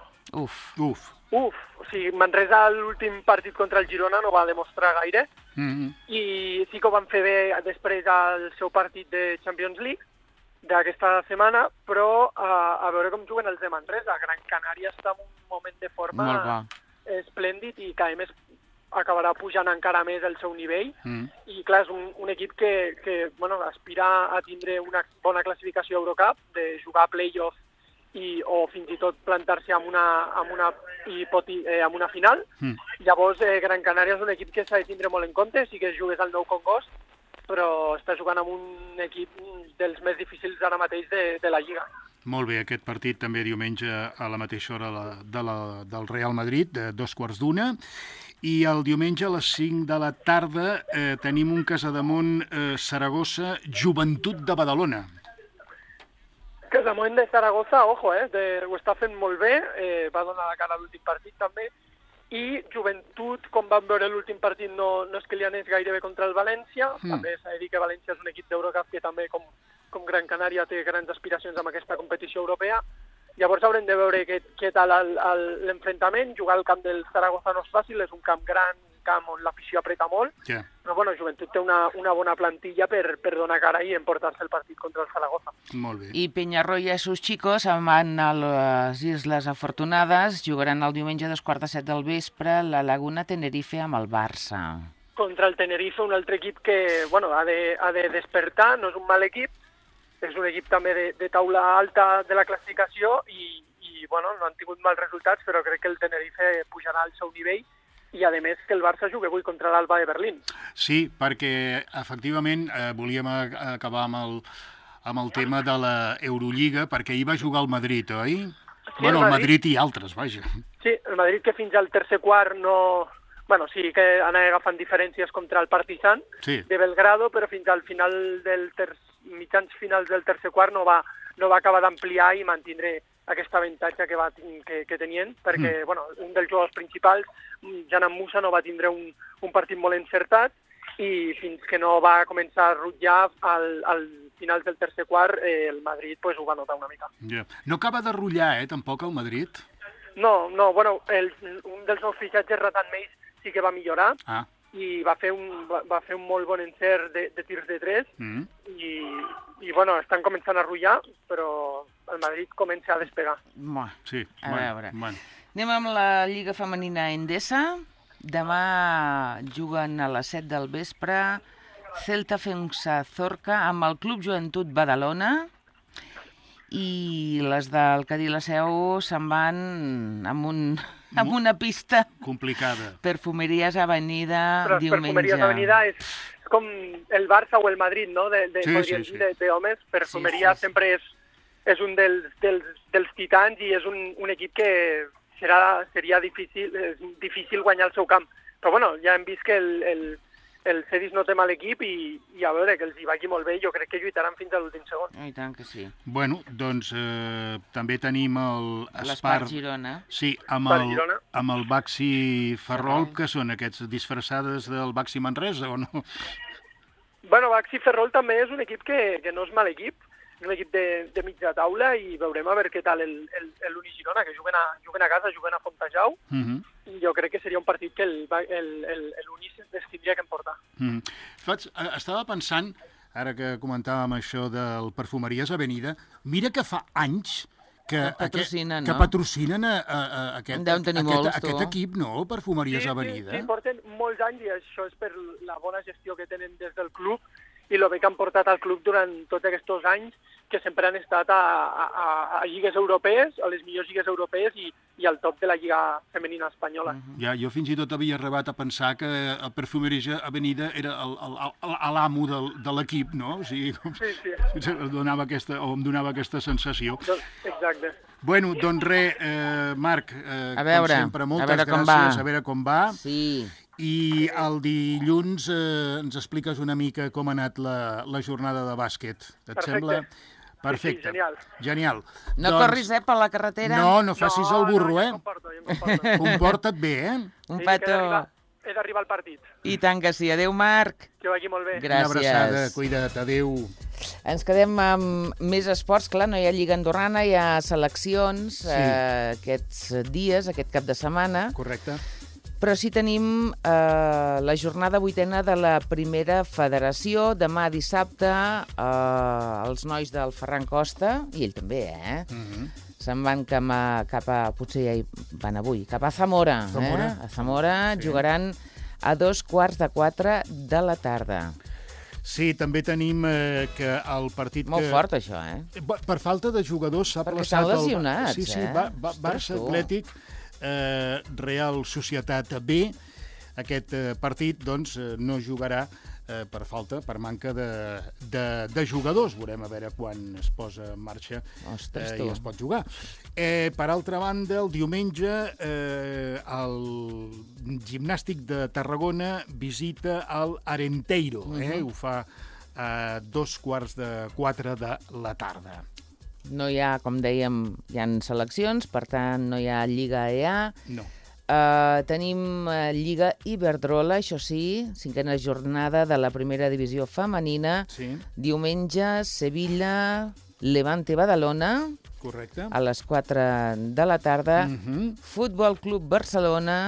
Uf. Uf. Uf. O sigui, Manresa l'últim partit contra el Girona no va demostrar gaire mm-hmm. i sí que ho van fer bé després al seu partit de Champions League d'aquesta setmana, però uh, a veure com juguen els de Manresa. Gran Canària està en un moment de forma esplèndid i que a més acabarà pujant encara més el seu nivell mm. i clar, és un, un equip que, que bueno, aspira a tindre una bona classificació a Eurocup, de jugar a play-off i, o fins i tot plantar-se amb una, amb una, hipoti, eh, amb una final. Mm. Llavors, eh, Gran Canària és un equip que s'ha de tindre molt en compte, sí que jugués al Nou Congost, però està jugant amb un equip dels més difícils ara mateix de, de la Lliga. Molt bé, aquest partit també diumenge a la mateixa hora la, de la, del Real Madrid, de dos quarts d'una, i el diumenge a les cinc de la tarda eh, tenim un Casademont eh, Saragossa, Joventut de Badalona. Casademont de Saragossa, ojo, eh, de, ho està fent molt bé, eh, va donar la cara a l'últim partit també, i Joventut, com vam veure l'últim partit, no, no és que li anés gaire bé contra el València, mm. també s'ha de dir que València és un equip d'Eurocup que també, com, com Gran Canària, té grans aspiracions amb aquesta competició europea. Llavors haurem de veure què, què tal l'enfrontament. Jugar al camp del Saragossa no és fàcil, és un camp gran, camp on l'afició apreta molt, yeah. però bueno, Joventut té una, una bona plantilla per, per donar cara i emportar-se el partit contra el Zaragoza. Molt bé. I Peñarroya i sus chicos van a les Isles Afortunades, jugaran el diumenge a dos quarts de set del vespre la Laguna Tenerife amb el Barça. Contra el Tenerife, un altre equip que bueno, ha, de, ha de despertar, no és un mal equip, és un equip també de, de taula alta de la classificació i, i bueno, no han tingut mals resultats, però crec que el Tenerife pujarà al seu nivell i, a més, que el Barça jugui avui contra l'Alba de Berlín. Sí, perquè, efectivament, eh, volíem a, acabar amb el, amb el tema de la Eurolliga, perquè hi va jugar el Madrid, oi? Sí, bueno, el el Madrid... Madrid i altres, vaja. Sí, el Madrid que fins al tercer quart no... Bueno, sí que anava agafant diferències contra el Partizan sí. de Belgrado, però fins al final del ter... mitjans finals del tercer quart no va, no va acabar d'ampliar i mantindre aquest avantatge que, va, que, que tenien, perquè mm. bueno, un dels jugadors principals, Janan Musa, no va tindre un, un partit molt encertat i fins que no va començar a rutllar al, al finals del tercer quart, eh, el Madrid pues, ho va notar una mica. Yeah. No acaba de rutllar, eh, tampoc, el Madrid? No, no, bueno, el, un dels nous fitxatges, Ratan Meis, sí que va millorar ah. i va fer, un, va, va fer un molt bon encert de, de tirs de tres mm. i, i bueno, estan començant a rutllar, però el Madrid comença a despegar. Mua. Sí, a bueno, veure. Bueno. Anem amb la Lliga Femenina Endesa. Demà juguen a les set del vespre Celta Fensa Zorca amb el Club Joventut Badalona i les del Cadí la Seu se'n van amb, un, amb una pista complicada. Perfumeries Avenida Però diumenge. Perfumeries Avenida és, és com el Barça o el Madrid, no?, de, de, sí, sí, sí, sí. de, de homes. Perfumeria sí, sí, sí. sempre és, és un dels, dels, dels titans i és un, un equip que serà, seria difícil, és difícil guanyar el seu camp. Però bueno, ja hem vist que el, el, el Cedis no té mal equip i, i a veure, que els hi vagi molt bé, jo crec que lluitaran fins a l'últim segon. I tant que sí. Bueno, doncs eh, també tenim el l'Espart Girona. Sí, amb el, Girona. amb el Baxi Ferrol, que són aquests disfressades del Baxi Manresa, o no? Bueno, Baxi Ferrol també és un equip que, que no és mal equip, és un equip de, de mitja taula i veurem a veure què tal el, el, el l'Uni Girona, que juguen a, juguen a casa, juguen a Fontajau, Uh -huh. i jo crec que seria un partit que el, el, el, l'Uni es tindria que emportar. Uh -huh. Estava pensant, ara que comentàvem això del Perfumeries Avenida, mira que fa anys que, que patrocinen, que no? patrocinen a, a, a aquest, aquest, molts, aquest equip, no? Perfumeries sí, Avenida. Sí, sí, porten molts anys i això és per la bona gestió que tenen des del club i el bé que han portat al club durant tots aquests anys, que sempre han estat a, a, a lligues europees, a les millors lligues europees i, i al top de la lliga femenina espanyola. Uh -huh. Ja, jo fins i tot havia arribat a pensar que el Perfumeria Avenida era l'amo de l'equip, no? O sigui, sí, sí. Donava aquesta, o em donava aquesta sensació. Exacte. Bueno, doncs res, eh, Marc, eh, a veure, com sempre, moltes a veure com gràcies, va. a veure com va. Sí. I el dilluns eh, ens expliques una mica com ha anat la, la jornada de bàsquet. Et Perfecte. sembla? Perfecte. Sí, sí, genial. Genial. No doncs... corris, eh, per la carretera? No, no facis no, el burro, no, eh? No, comporto, jo em comporto. Comporta't bé, eh? Un sí, petó. He d'arribar al partit. I tant que sí. Adéu, Marc. Que vagi molt bé. Gràcies. Una abraçada, cuida't, adéu. Ens quedem amb més esports. Clar, no hi ha Lliga Andorrana, hi ha seleccions Sí. eh, aquests dies, aquest cap de setmana. Correcte. Però sí tenim eh, la jornada vuitena de la primera federació. Demà dissabte eh, els nois del Ferran Costa, i ell també, eh? Uh -huh. Se'n van cap a, cap a... Potser ja hi van avui. Cap a Zamora. Zamora. Eh? A Zamora Sí. jugaran a dos quarts de quatre de la tarda. Sí, també tenim eh, que el partit Molt que... fort, això, eh? Per falta de jugadors s'ha Perquè plaçat... estan lesionats, Sí, sí, eh? va, va, Ostres, Barça tu. Atlètic, eh, Real Societat B. Aquest eh, partit, doncs, eh, no jugarà eh, per falta, per manca de, de, de jugadors. Veurem a veure quan es posa en marxa Ostres, eh, tu. i es pot jugar. Eh, per altra banda, el diumenge eh, el Gimnàstic de Tarragona visita el Arenteiro. eh? Mhm. Ho fa a dos quarts de quatre de la tarda. No hi ha, com dèiem, hi ha seleccions, per tant, no hi ha Lliga E A. No. Uh, tenim uh, Lliga Iberdrola, això sí, cinquena jornada de la primera divisió femenina. Sí, Diumenge, Sevilla, Levante Badalona, correcte. a les quatre de la tarda. Mhm. Futbol Club Barcelona,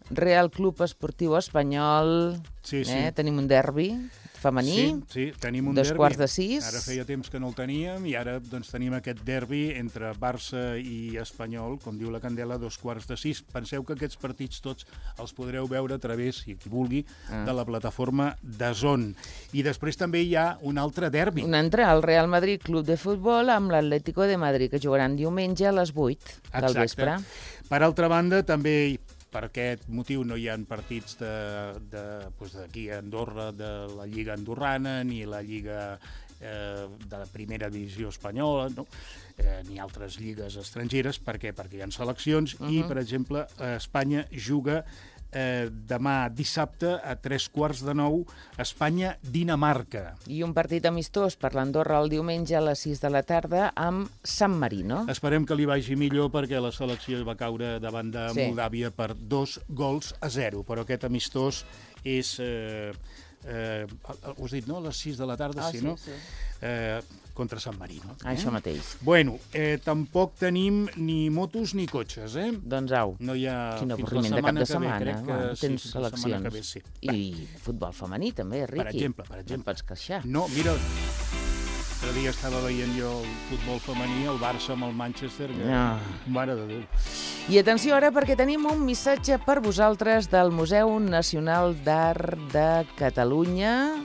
Real Club Esportiu Espanyol, Sí, sí. eh? Tenim un derbi femení, Sí, sí, tenim un dos derbi. quarts de sis. Ara feia temps que no el teníem i ara doncs, tenim aquest derbi entre Barça i Espanyol, com diu la Candela, dos quarts de sis. Penseu que aquests partits tots els podreu veure a través, si qui vulgui, Ah. de la plataforma DAZN. I després també hi ha un altre derbi. Un altre, el Real Madrid Club de Futbol amb l'Atlético de Madrid, que jugaran diumenge a les vuit del Exacte. vespre. Per altra banda, també per aquest motiu no hi ha partits de, de, doncs d'aquí a Andorra, de la Lliga Andorrana, ni la Lliga eh, de la primera divisió espanyola, no? eh, ni altres lligues estrangeres. Per què? Perquè hi ha seleccions uh -huh. i, per exemple, Espanya juga eh, demà dissabte a tres quarts de nou Espanya-Dinamarca. I un partit amistós per l'Andorra el diumenge a les sis de la tarda amb San Marino. Esperem que li vagi millor perquè la selecció va caure davant de Sí. Moldàvia per dos gols a zero, però aquest amistós és... Eh, eh, ho has dit, no? A les sis de la tarda, Ah, sí, sí, no? sí. Eh, contra San Marino. Ah, això mateix. Bueno, eh, tampoc tenim ni motos ni cotxes, eh? Doncs au, No hi ha... quin fins la avorriment de cap de que ve, setmana. crec que Bueno, sí, tens fins la setmana que ve, seleccions. sí. I futbol femení també, Riqui. Per exemple, per No exemple. et pots queixar. No, mira, l'altre dia estava veient jo el futbol femení, el Barça amb el Manchester, que... Ah. Mare de Déu. I atenció ara perquè tenim un missatge per vosaltres del Museu Nacional d'Art de Catalunya.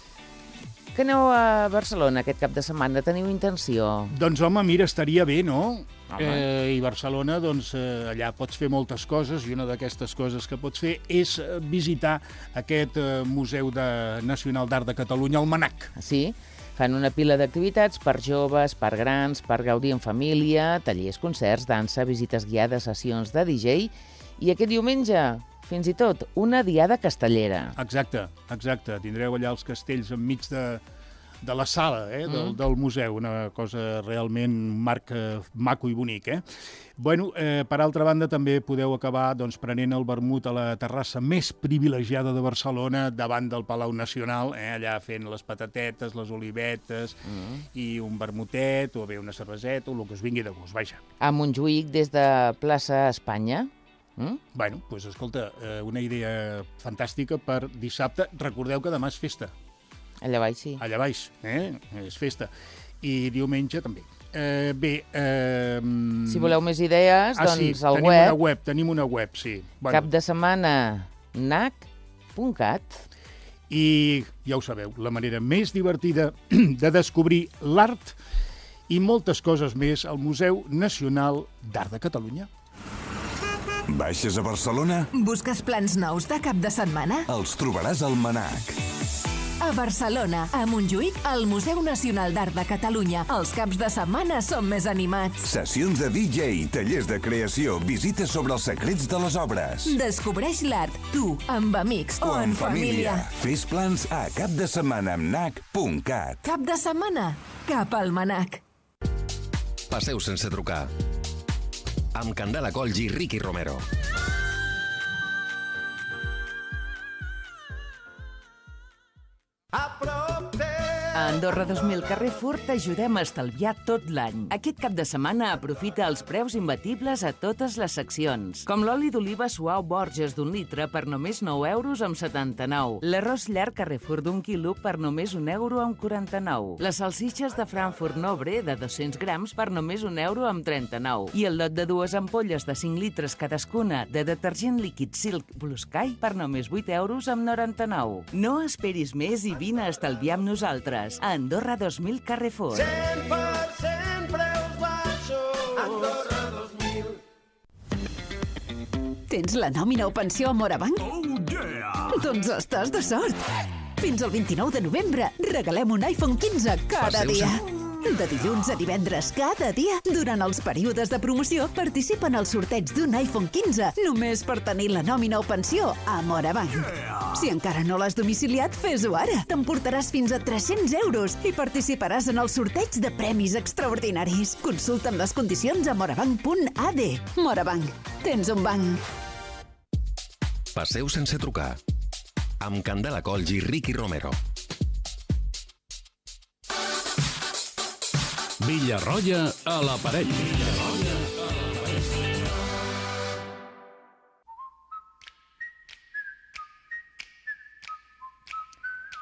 Que aneu a Barcelona aquest cap de setmana, teniu intenció? Doncs home, mira, estaria bé, no? Home. Eh, I Barcelona, doncs, eh, allà pots fer moltes coses, i una d'aquestes coses que pots fer és eh, visitar aquest eh, Museu de, Nacional d'Art de Catalunya, el MANAC. Sí, fan una pila d'activitats per joves, per grans, per gaudir en família, tallers, concerts, dansa, visites guiades, sessions de D J i aquest diumenge, fins i tot, una diada castellera. Exacte, exacte. Tindreu allà els castells enmig de, de la sala eh, del, Mm. del museu, una cosa realment un marc eh, maco i bonic. Eh? Bueno, eh, per altra banda, també podeu acabar doncs, prenent el vermut a la terrassa més privilegiada de Barcelona, davant del Palau Nacional, eh, allà fent les patatetes, les olivetes, Mm. i un vermutet, o bé una cerveseta, o el que us vingui de gust, vaja. A Montjuïc, des de plaça Espanya. Mm? Bueno, doncs escolta, eh, una idea fantàstica per dissabte. Recordeu que demà és festa. Allà baix, sí. Allà baix, eh? És festa. I diumenge també. Eh, bé... Eh... Si voleu més idees, ah, doncs sí, al tenim web, una web, tenim una web, sí. cap de setmana nac punt cat. I ja ho sabeu, la manera més divertida de descobrir l'art i moltes coses més al Museu Nacional d'Art de Catalunya. Baixes a Barcelona? Busques plans nous de cap de setmana? Els trobaràs al MANAC. A Barcelona, a Montjuïc, al Museu Nacional d'Art de Catalunya. Els caps de setmana són més animats. Sessions de D J, tallers de creació, visites sobre els secrets de les obres. Descobreix l'art, tu, amb amics o, en família. Fes plans a capdesetmana.nac punt cat. Cap de setmana, cap al MANAC. Passeu sense trucar. Amb Candela Coll i Riqui Romero. A Andorra dos mil Carrefour t'ajudem a estalviar tot l'any. Aquest cap de setmana aprofita els preus imbatibles a totes les seccions. Com l'oli d'oliva suau Borges d'un litre per només nou euros amb setanta-nou. L'arròs llarg Carrefour d'un quilo per només un euro amb quaranta-nou. Les salsitxes de Frankfurt Nobre de dos-cents grams per només un euro amb trenta-nou. I el lot de dues ampolles de cinc litres cadascuna de detergent líquid Silk Blue Sky per només vuit euros amb noranta-nou. No esperis més i vine a estalviar amb nosaltres. A Andorra dos mil Carrefour. cent per cent preus baixos. Andorra dos mil. Tens la nòmina o pensió a Morabanc? Oh, yeah! Doncs estàs de sort. Fins al vint-i-nou de novembre regalem un iPhone quinze cada dia. De dilluns a divendres cada dia, durant els períodes de promoció, participen al sorteig d'un iPhone quinze només per tenir la nòmina o pensió a Morabanc. Si encara no l'has domiciliat, fes-ho ara. T'emportaràs fins a tres-cents euros i participaràs en el sorteig de premis extraordinaris. Consulta'n les condicions a morabanc punt a d. Morabanc. Tens un banc. Passeu sense trucar. Amb Candela Coll i Riqui Romero. Villarroya a l'aparell.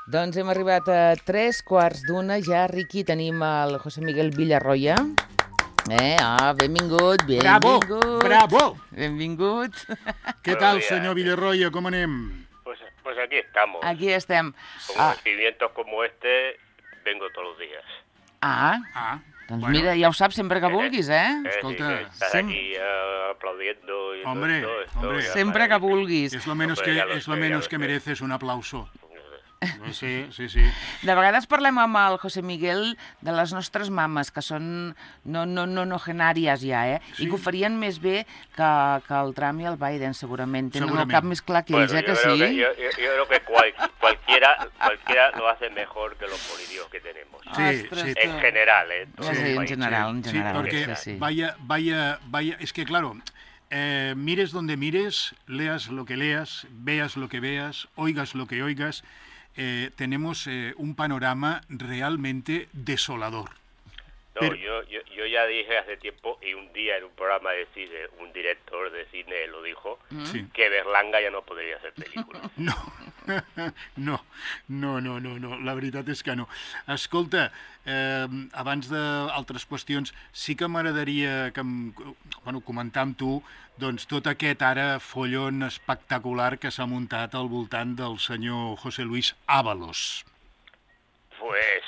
Doncs hem arribat a tres quarts d'una. Ja, Riqui, tenim el José Miguel Villarroya. Eh, ah, benvingut, benvingut. Bravo, bravo. Benvingut. Què tal, senyor Villarroya, com anem? Pues, pues aquí estamos. Aquí estem. Con ah. movimientos como este, vengo todos los días. Ah, ah doncs bueno. Mira, ja ho saps sempre que vulguis, eh? eh Escolta, sí, estar sem... aquí uh, aplaudiendo y hombre, todo esto, hombre. Sempre que vulguis. Es lo menos que, es lo menos que mereces un aplauso. Sí, sí, sí. De vegades parlem amb el José Miguel de les nostres mames, que són no, no, no nogenàries ja, eh? Sí. I que ho farien més bé que, que el Trump i el Biden, segurament. Tenen segurament. El cap més clar que ells, bueno, eh, que sí? Que, yo, yo, yo creo que cual, cualquiera, cualquiera lo hace mejor que los políticos que tenemos. Sí, sí. En general, ¿eh? Sí, sí, en general, en general. Sí, porque sí, sí. vaya, vaya, vaya, es que claro... Eh, mires donde mires, leas lo que leas, veas lo que veas, oigas lo que oigas, eh, tenemos eh, un panorama realmente desolador. No, Pero... yo, yo, yo ya dije hace tiempo, y un día en un programa de cine, un director de cine lo dijo, sí. que Berlanga ya no podría hacer películas. No, no, no, no, no, no, la veritat és que no. Escolta, eh, abans d'altres qüestions, sí que m'agradaria que em, bueno, comentar amb tu doncs, tot aquest ara follon espectacular que s'ha muntat al voltant del senyor José Luis Ábalos. Pues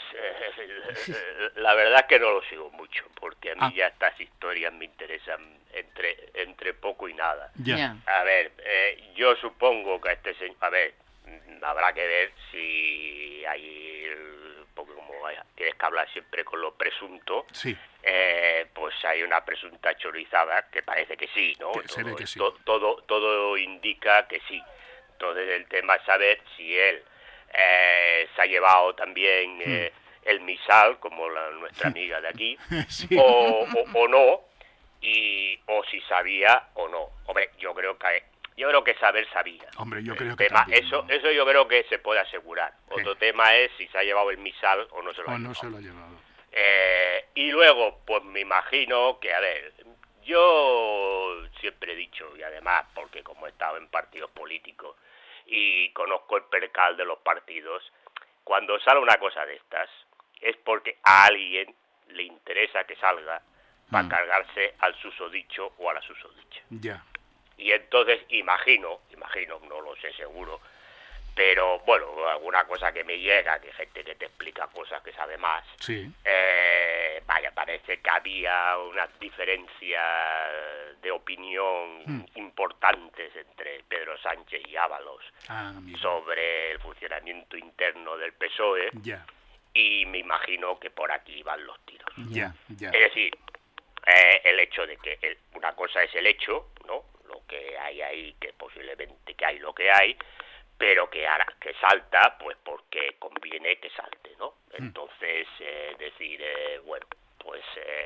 eh, la verdad es que no lo sigo mucho, porque a mí ah. ya estas historias me interesan entre entre poco y nada. Yeah. A ver, eh, yo supongo que este señor, a ver, habrá que ver si hay, porque como hay, tienes que hablar siempre con lo presunto, sí. eh, pues hay una presunta chorizada que parece que sí, ¿no? Que se ve que sí. To, todo, todo indica que sí. Entonces el tema es saber si él Eh, se ha llevado también eh, mm. el misal, como la, nuestra amiga de aquí, sí. o, o, o no, y o si sabía o no. Hombre, yo creo que yo creo que saber sabía. Hombre, yo el creo que tema, también, eso, ¿no? eso yo creo que se puede asegurar. Sí. Otro tema es si se ha llevado el misal o no se lo o ha no llevado. se lo ha llevado. Eh, y luego, pues me imagino que, a ver, yo siempre he dicho, y además porque como he estado en partidos políticos, y conozco el percal de los partidos, cuando sale una cosa de estas es porque a alguien le interesa que salga para mm. cargarse al susodicho o a la susodicha. Ya. Yeah. Y entonces imagino, imagino, no lo sé seguro, pero bueno, alguna cosa que me llega, que gente que te explica cosas que sabe más, sí. eh, vaya, parece que había unas diferencias de opinión mm. importantes entre Pedro Sánchez y Ábalos ah, sobre el funcionamiento interno del P S O E, yeah. y me imagino que por aquí van los tiros. Yeah, yeah. Es decir, eh, el hecho de que el, una cosa es el hecho, ¿no? Lo que hay ahí, que posiblemente que hay lo que hay, pero que ahora que salta, pues porque conviene que salte, ¿no? Entonces, eh, decir, eh, bueno, pues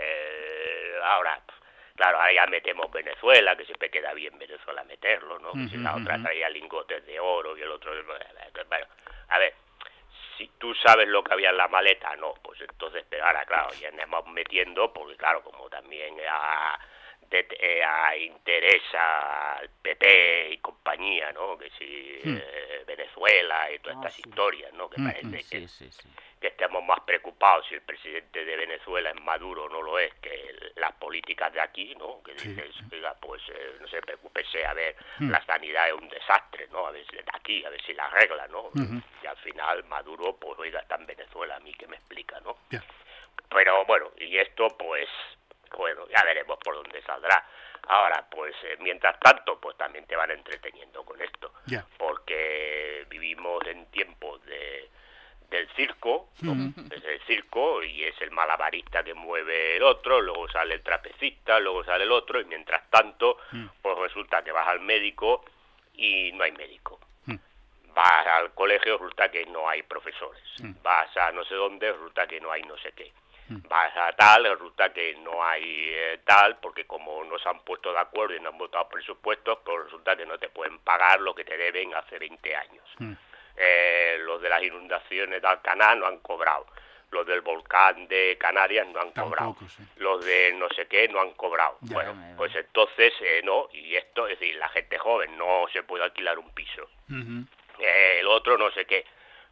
eh, ahora, claro, ahora ya metemos Venezuela, que siempre queda bien Venezuela meterlo, ¿no? Uh-huh, si la otra traía lingotes de oro y el otro... Bueno, a ver, si tú sabes lo que había en la maleta, no, pues entonces, pero ahora, claro, ya andamos metiendo, porque claro, como también a... De, eh, a interesa al P P y compañía, ¿no? Que si hmm. eh, Venezuela y todas oh, estas sí. historias, ¿no? Que parece mm, que, sí, sí, sí. que estemos más preocupados si el presidente de Venezuela es Maduro o no lo es que el, las políticas de aquí, ¿no? Que sí. dices, oiga, pues eh, no se preocúpese, a ver, hmm. la sanidad es un desastre, ¿no? A ver si de aquí, a ver si la arregla, ¿no? Uh-huh. Y al final Maduro, pues oiga, está en Venezuela, a mí que me explica, ¿no? Yeah. Pero bueno, y esto pues... Bueno, ya veremos por dónde saldrá. Ahora, pues, eh, mientras tanto, pues también te van entreteniendo con esto. Yeah. Porque vivimos en tiempos de, del circo, ¿no? Mm-hmm. Es el circo y es el malabarista que mueve el otro, luego sale el trapecista, luego sale el otro, y mientras tanto, mm. pues resulta que vas al médico y no hay médico. Mm. Vas al colegio, resulta que no hay profesores. Mm. Vas a no sé dónde, resulta que no hay no sé qué. Vas a tal, resulta que no hay eh, tal, porque como no se han puesto de acuerdo y no han votado presupuestos, pues resulta que no te pueden pagar lo que te deben hace veinte años. Mm. Eh, los de las inundaciones de Alcaná no han cobrado, los del volcán de Canarias no han Tampoco, cobrado, sí. los de no sé qué no han cobrado. Ya, bueno, ya, ya. pues entonces eh, no, y esto, es decir, la gente joven no se puede alquilar un piso. Uh-huh. Eh, el otro no sé qué.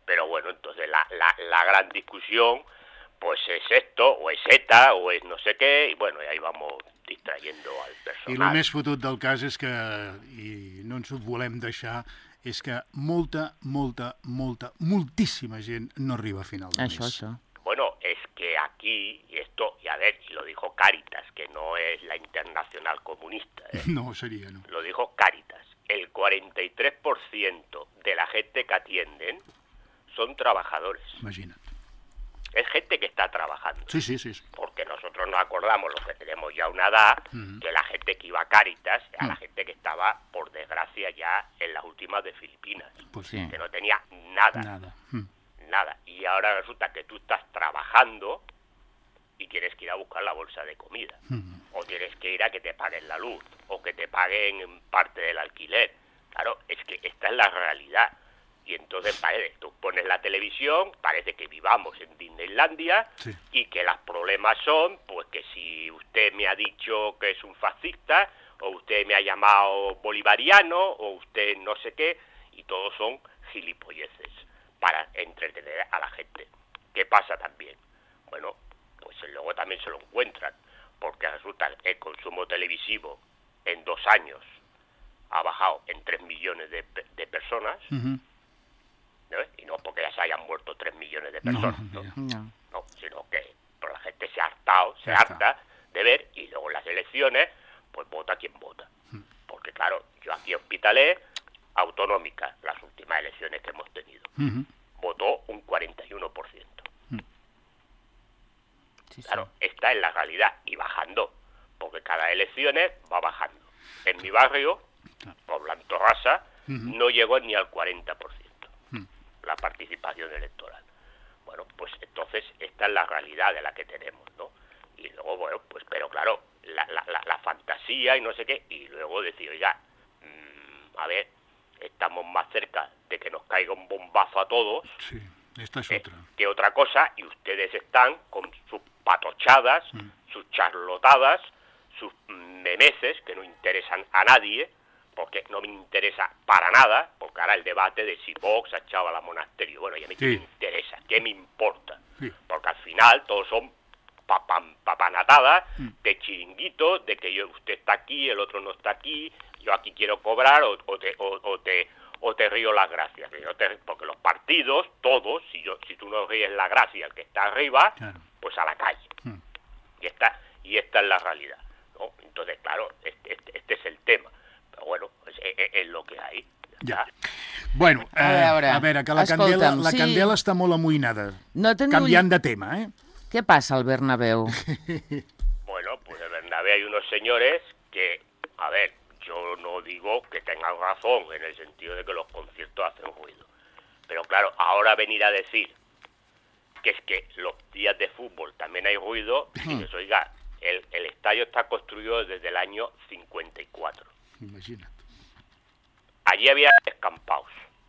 Pero bueno, entonces la, la, la gran discusión pues es esto, o es ETA, o es no sé què, i bueno, i ahí vamos distrayendo al personal. I el més fotut del cas és que, i no ens ho volem deixar, és que molta, molta, molta, moltíssima gent no arriba a final de mes. Això, això. Bueno, es que aquí, y esto, y a ver, y lo dijo Cáritas, que no es la Internacional Comunista, ¿eh? No, sería, no. Lo dijo Cáritas. El cuarenta y tres por ciento de la gente que atienden son trabajadores. Imagina't. Es gente que está trabajando. Sí, sí, sí. Porque nosotros nos acordamos, los que tenemos ya una edad, uh-huh. que la gente que iba a Cáritas, a uh-huh. la gente que estaba, por desgracia, ya en las últimas de Filipinas. Pues sí. Que no tenía nada. Nada. Uh-huh. Nada. Y ahora resulta que tú estás trabajando y tienes que ir a buscar la bolsa de comida. Uh-huh. O tienes que ir a que te paguen la luz. O que te paguen parte del alquiler. Claro, es que esta es la realidad. Y entonces parece, tú pones la televisión, parece que vivamos en Disneylandia, sí. y que los problemas son, pues que si usted me ha dicho que es un fascista, o usted me ha llamado bolivariano, o usted no sé qué, y todos son gilipolleces para entretener a la gente. ¿Qué pasa también? Bueno, pues luego también se lo encuentran, porque resulta que el consumo televisivo en dos años ha bajado en tres millones de, de personas, uh-huh. ¿no? Y no porque ya se hayan muerto tres millones de personas, no, no, no. no sino que pues la gente se ha hartado, se harta de ver, y luego en las elecciones, pues vota quien vota. Uh-huh. Porque claro, yo aquí en Hospitalet, autonómica, las últimas elecciones que hemos tenido, uh-huh. votó un cuarenta y uno por ciento. Uh-huh. Sí, claro, sí. Esta es la realidad, y bajando, porque cada elección va bajando. En mi barrio, Poblant Torrassa, uh-huh. no llegó ni al cuarenta por ciento uh-huh. la participación electoral. Bueno, pues entonces esta es la realidad de la que tenemos, ¿no? Y luego, bueno, pues pero claro, la, la, la, la fantasía y no sé qué, y luego decir, oiga, mmm, a ver, estamos más cerca de que nos caiga un bombazo a todos. Sí, esta es eh, otra. Que otra cosa, y ustedes están con sus patochadas, uh-huh. sus charlotadas, sus memeces que no interesan a nadie, porque no me interesa para nada, porque ahora el debate de si Vox ha echado a la monasterio, bueno, ya a mí sí. me interesa, ¿qué me importa? Sí. Porque al final todos son papan, papanatadas mm. de chiringuitos, de que yo, usted está aquí, el otro no está aquí, yo aquí quiero cobrar o, o, te, o, o, te, o te río las gracias. Yo te, porque los partidos, todos, si, yo, si tú no ríes la gracia al que está arriba, claro. pues a la calle. Mm. Y, esta, y esta es la realidad, ¿no? Entonces, claro, este, este, este es el tema. Però bueno, és, és, és el que hi ha. Ja. Bueno, eh, a, veure, a veure, que la Candela, la sí. Candela està molt amoïnada. No Canviant de tema, ¿eh? ¿Qué pasa al Bernabéu? Bueno, pues el Bernabéu hay unos señores que, a ver, yo no digo que tengan razón en el sentido de que los conciertos hacen ruido. Pero claro, ahora venir a decir que es que los días de fútbol también hay ruido, y dices, oiga, el, el estadio está construido desde el año cincuenta y cuatro. Imagínate. Allí había descampados,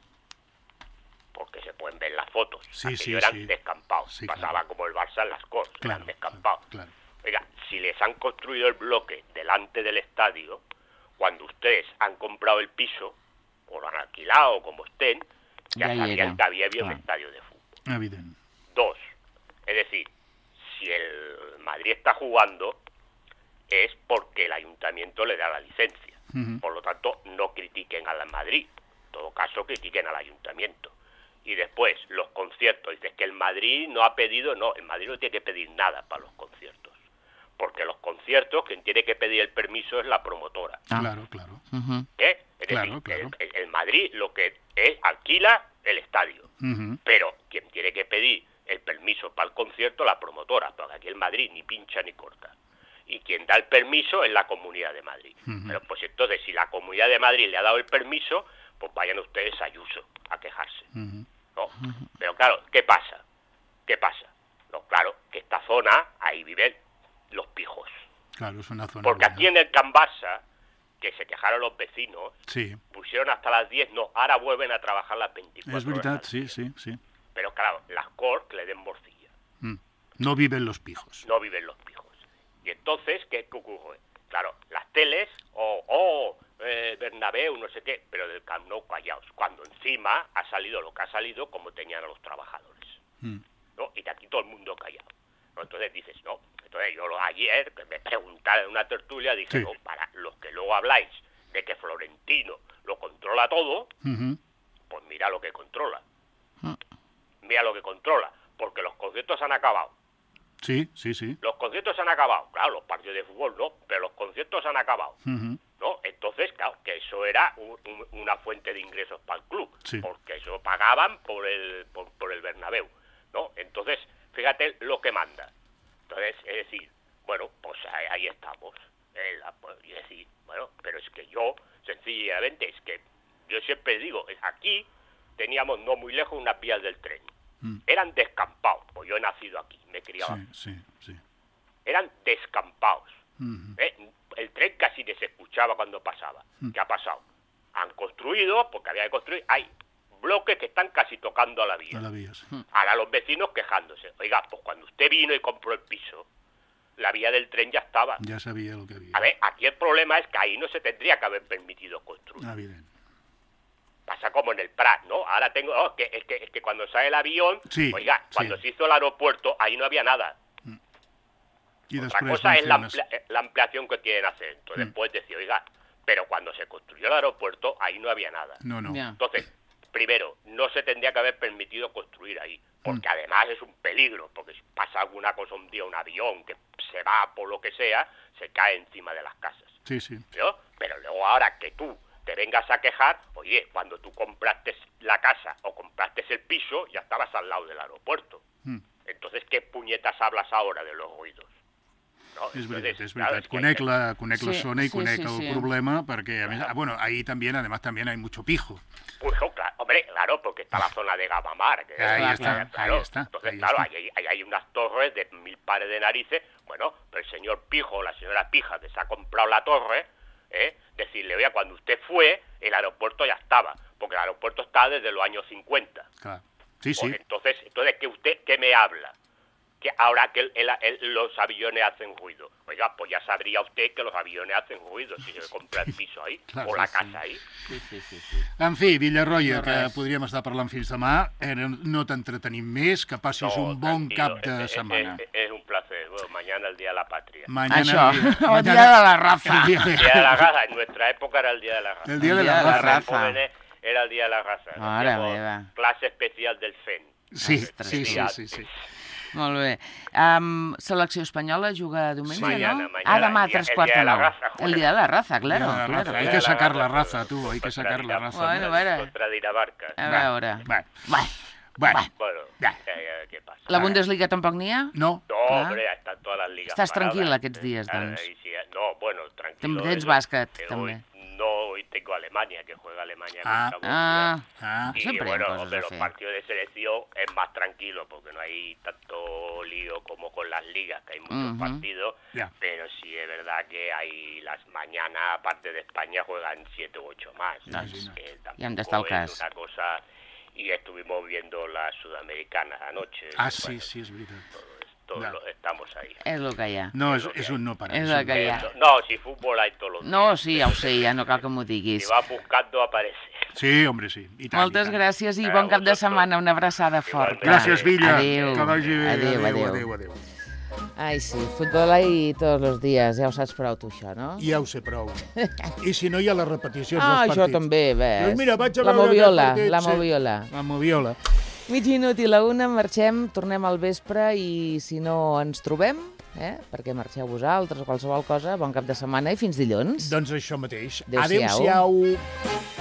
porque se pueden ver las fotos. Sí, Aquello sí, eran sí. descampados. Sí, Pasaba claro. como el Barça en las Corts, claro, eran descampados. Claro, claro. Oiga, si les han construido el bloque delante del estadio, cuando ustedes han comprado el piso, o lo han alquilado, o como estén, ya, ya sabían que había, había un ah. estadio de fútbol. Evidente. Dos, es decir, si el Madrid está jugando, es porque el ayuntamiento le da la licencia. Uh-huh. Por lo tanto, no critiquen al Madrid. En todo caso, critiquen al ayuntamiento. Y después, los conciertos. Dices que el Madrid no ha pedido... No, el Madrid no tiene que pedir nada para los conciertos. Porque los conciertos, quien tiene que pedir el permiso es la promotora. Ah. Claro, claro. Uh-huh. ¿Qué? Es claro, decir, claro. El, el Madrid lo que es, alquila el estadio. Uh-huh. Pero quien tiene que pedir el permiso para el concierto, la promotora. Porque aquí el Madrid ni pincha ni corta. Y quien da el permiso es la Comunidad de Madrid. Uh-huh. Pero pues entonces, si la Comunidad de Madrid le ha dado el permiso, pues vayan ustedes a Ayuso a quejarse. Uh-huh. ¿No? Uh-huh. Pero claro, ¿qué pasa? ¿Qué pasa? No, claro, que esta zona, ahí viven los pijos. Claro, es una zona Porque buena. Aquí en el Can Barça, que se quejaron los vecinos, sí. pusieron hasta las diez, no, ahora vuelven a trabajar las veinticuatro es verdad, horas. sí, sí, sí. Pero claro, las Corts que le den morcilla. Mm. No viven los pijos. No viven los pijos. Y entonces, ¿qué, qué ocurre? Claro, las teles, o oh, oh, eh, Bernabéu, no sé qué, pero del Camp Nou callados. Cuando encima ha salido lo que ha salido como tenían a los trabajadores, Mm. ¿no? Y de aquí todo el mundo callado, ¿no? Entonces dices, no, entonces yo lo, ayer que me preguntaron en una tertulia, dije, Sí. no, para los que luego habláis de que Florentino lo controla todo, Ujú. pues mira lo que controla, Mm. mira lo que controla, porque los conciertos han acabado. Sí, sí, sí. Los conciertos han acabado, claro, los partidos de fútbol no, pero los conciertos han acabado, Ujú. ¿no? Entonces, claro, que eso era un- un- una fuente de ingresos para el club, Sí. porque eso pagaban por el por, por el Bernabéu, ¿no? Entonces, fíjate lo que manda. Entonces, es decir, bueno, pues ahí, ahí estamos. Eh, la- pues, y decir, bueno, pero es que yo, sencillamente, es que yo siempre digo, es aquí teníamos no muy lejos unas vías del tren. Mm. Eran descampados, pues yo he nacido aquí, me he criado aquí. Sí, sí, sí. Eran descampados. Ujú. ¿eh? El tren casi ni se escuchaba cuando pasaba. Mm. ¿Qué ha pasado? Han construido, porque había que construir, hay bloques que están casi tocando a la vía. A la vía, sí. Ahora los vecinos quejándose. Oiga, pues cuando usted vino y compró el piso, la vía del tren ya estaba. Ya sabía lo que había. A ver, aquí el problema es que ahí no se tendría que haber permitido construir. Ah, bien. Pasa como en el Prat, ¿no? Ahora tengo, oh, que, es, que, es que cuando sale el avión, Sí, oiga, sí. cuando se hizo el aeropuerto, ahí no había nada. Y Otra després cosa van es fer la, unes- amplia- la ampliación que quieren hacer. Entonces Mm. puedes decir, oiga, pero cuando se construyó el aeropuerto, ahí no había nada. No, no. Ya. Entonces, primero, no se tendría que haber permitido construir ahí, porque Mm. además es un peligro, porque si pasa alguna cosa un día, un avión que se va por lo que sea, se cae encima de las casas. Sí, sí. ¿No? Pero luego ahora que tú te vengas a quejar, oye, cuando tú compraste la casa o compraste el piso, ya estabas al lado del aeropuerto. Mm. Entonces, ¿qué puñetas hablas ahora de los ruidos? ¿No? És Entonces, veritat, és claro, veritat. es que hay Conec que- la, conec la Sí, zona y sí, conec sí, el sí. problema, perquè, a més, ah, bueno, ahí también, además, también hay mucho pijo. Pues, claro, hombre, claro, porque está la zona de Gabamar. Que Ahí es- está, claro. ahí está, Entonces, ahí claro, está. ahí, ahí hay unas torres de mil pares de narices. Bueno, pero el señor Pijo o la señora Pija que se ha comprado la torre, ¿eh? Decirle, oiga, cuando usted fue, el aeropuerto ya estaba, porque el aeropuerto está desde los años cincuenta. Clar. Sí, sí. Pues entonces, entonces ¿qué usted qué me habla? Que ahora que el- el- el- los aviones hacen ruido. Oiga, pues ya sabría usted que los aviones hacen ruido si se compra el piso ahí, Clar, o la sí, sí. casa ahí. Sí, sí, sí, sí. En fi, Villarroya, No que res. podríem estar parlant fins demà, eh, no t'entretenim més, que passis No, un bon tranquilo, cap de es- es- setmana. Es, es un placer. Bueno, mañana el Día de la Patria. Mañana Això, el dia- el mañana- dia de la raza. el dia El de- Día de la Raza, en nuestra época era el Día de la Raza. El Día de El la Día de la Raza. Raza. Jóvenes era el Día de la Raza. Mare Hacíamos meva. clase especial del F E N. Sí, Ostres, sí, sí, sí. sí, sí. Molt bé. Um, selecció espanyola juga diumenge, Sí. Mañana, no? mañana, ah, demà, el día- tres el quarts día de de la nou. raza, juega. El dia de la raza, claro. Día de la claro. raza. Hay Día que de la sacar la raza, raza, tú, hay que contra sacar la Dinamarca. raza. Bueno, bueno. Contra Dinamarca. A Va, veure. va. Va. Bueno, Bueno, Va. ya, ya, ¿qué pasa? La Bundesliga tampoc n'hi ha? no, No, Clar. hombre, están todas las ligas Estàs paradas. tranquil aquests dies, Ah, doncs. ahí sí, no, bueno, tranquilo. També tens eso, bàsquet, pero també. Hoy, no, hoy tengo Alemania, que juega Alemania Ah. contra Ah, Bosnia. ah, Y sempre hi ha bueno, coses hombre, a los fer. partidos de selección es más tranquilo porque no hay tanto lío como con las ligas, que hay muchos Ujú. partidos, Ya. pero sí es verdad que hay las mañanas, aparte de España, juegan siete u ocho más. Doncs, que ja hem d'estar al tampoco es cas. una cosa... Y estuvimos viendo las sudamericanas anoche. ah, Bueno, sí, sí, és veritat. todo Ya. lo- estamos ahí. És el que hi ha. No, és, és un no parar. És és el un que hi ha. Eh, No, si fútbol hay todos los días. No, sí, ja ho sé, ja no cal que m'ho Si diguis. vas buscando, aparece. Sí, hombre, sí. I tant, Moltes i tant. gràcies i A bon cap de vosaltres. setmana. Una abraçada forta. Gràcies, Villa. Adéu. Que vagi bé. Adéu, adéu. adéu, adéu. Ai, sí, futbol ahí tots els dies, ja ho saps prou tu, això, no? Ja ho sé prou. I si no hi ha les repeticions Ah, dels això partits. també, ves. Doncs mira, vaig a la veure moviola, aquest partit, la sí. moviola. La moviola. Mig minut i la una, marxem, tornem al vespre i si no ens trobem, eh, perquè marxeu vosaltres o qualsevol cosa, bon cap de setmana i fins dilluns. Doncs això mateix. Adéu-siau. Adéu-siau.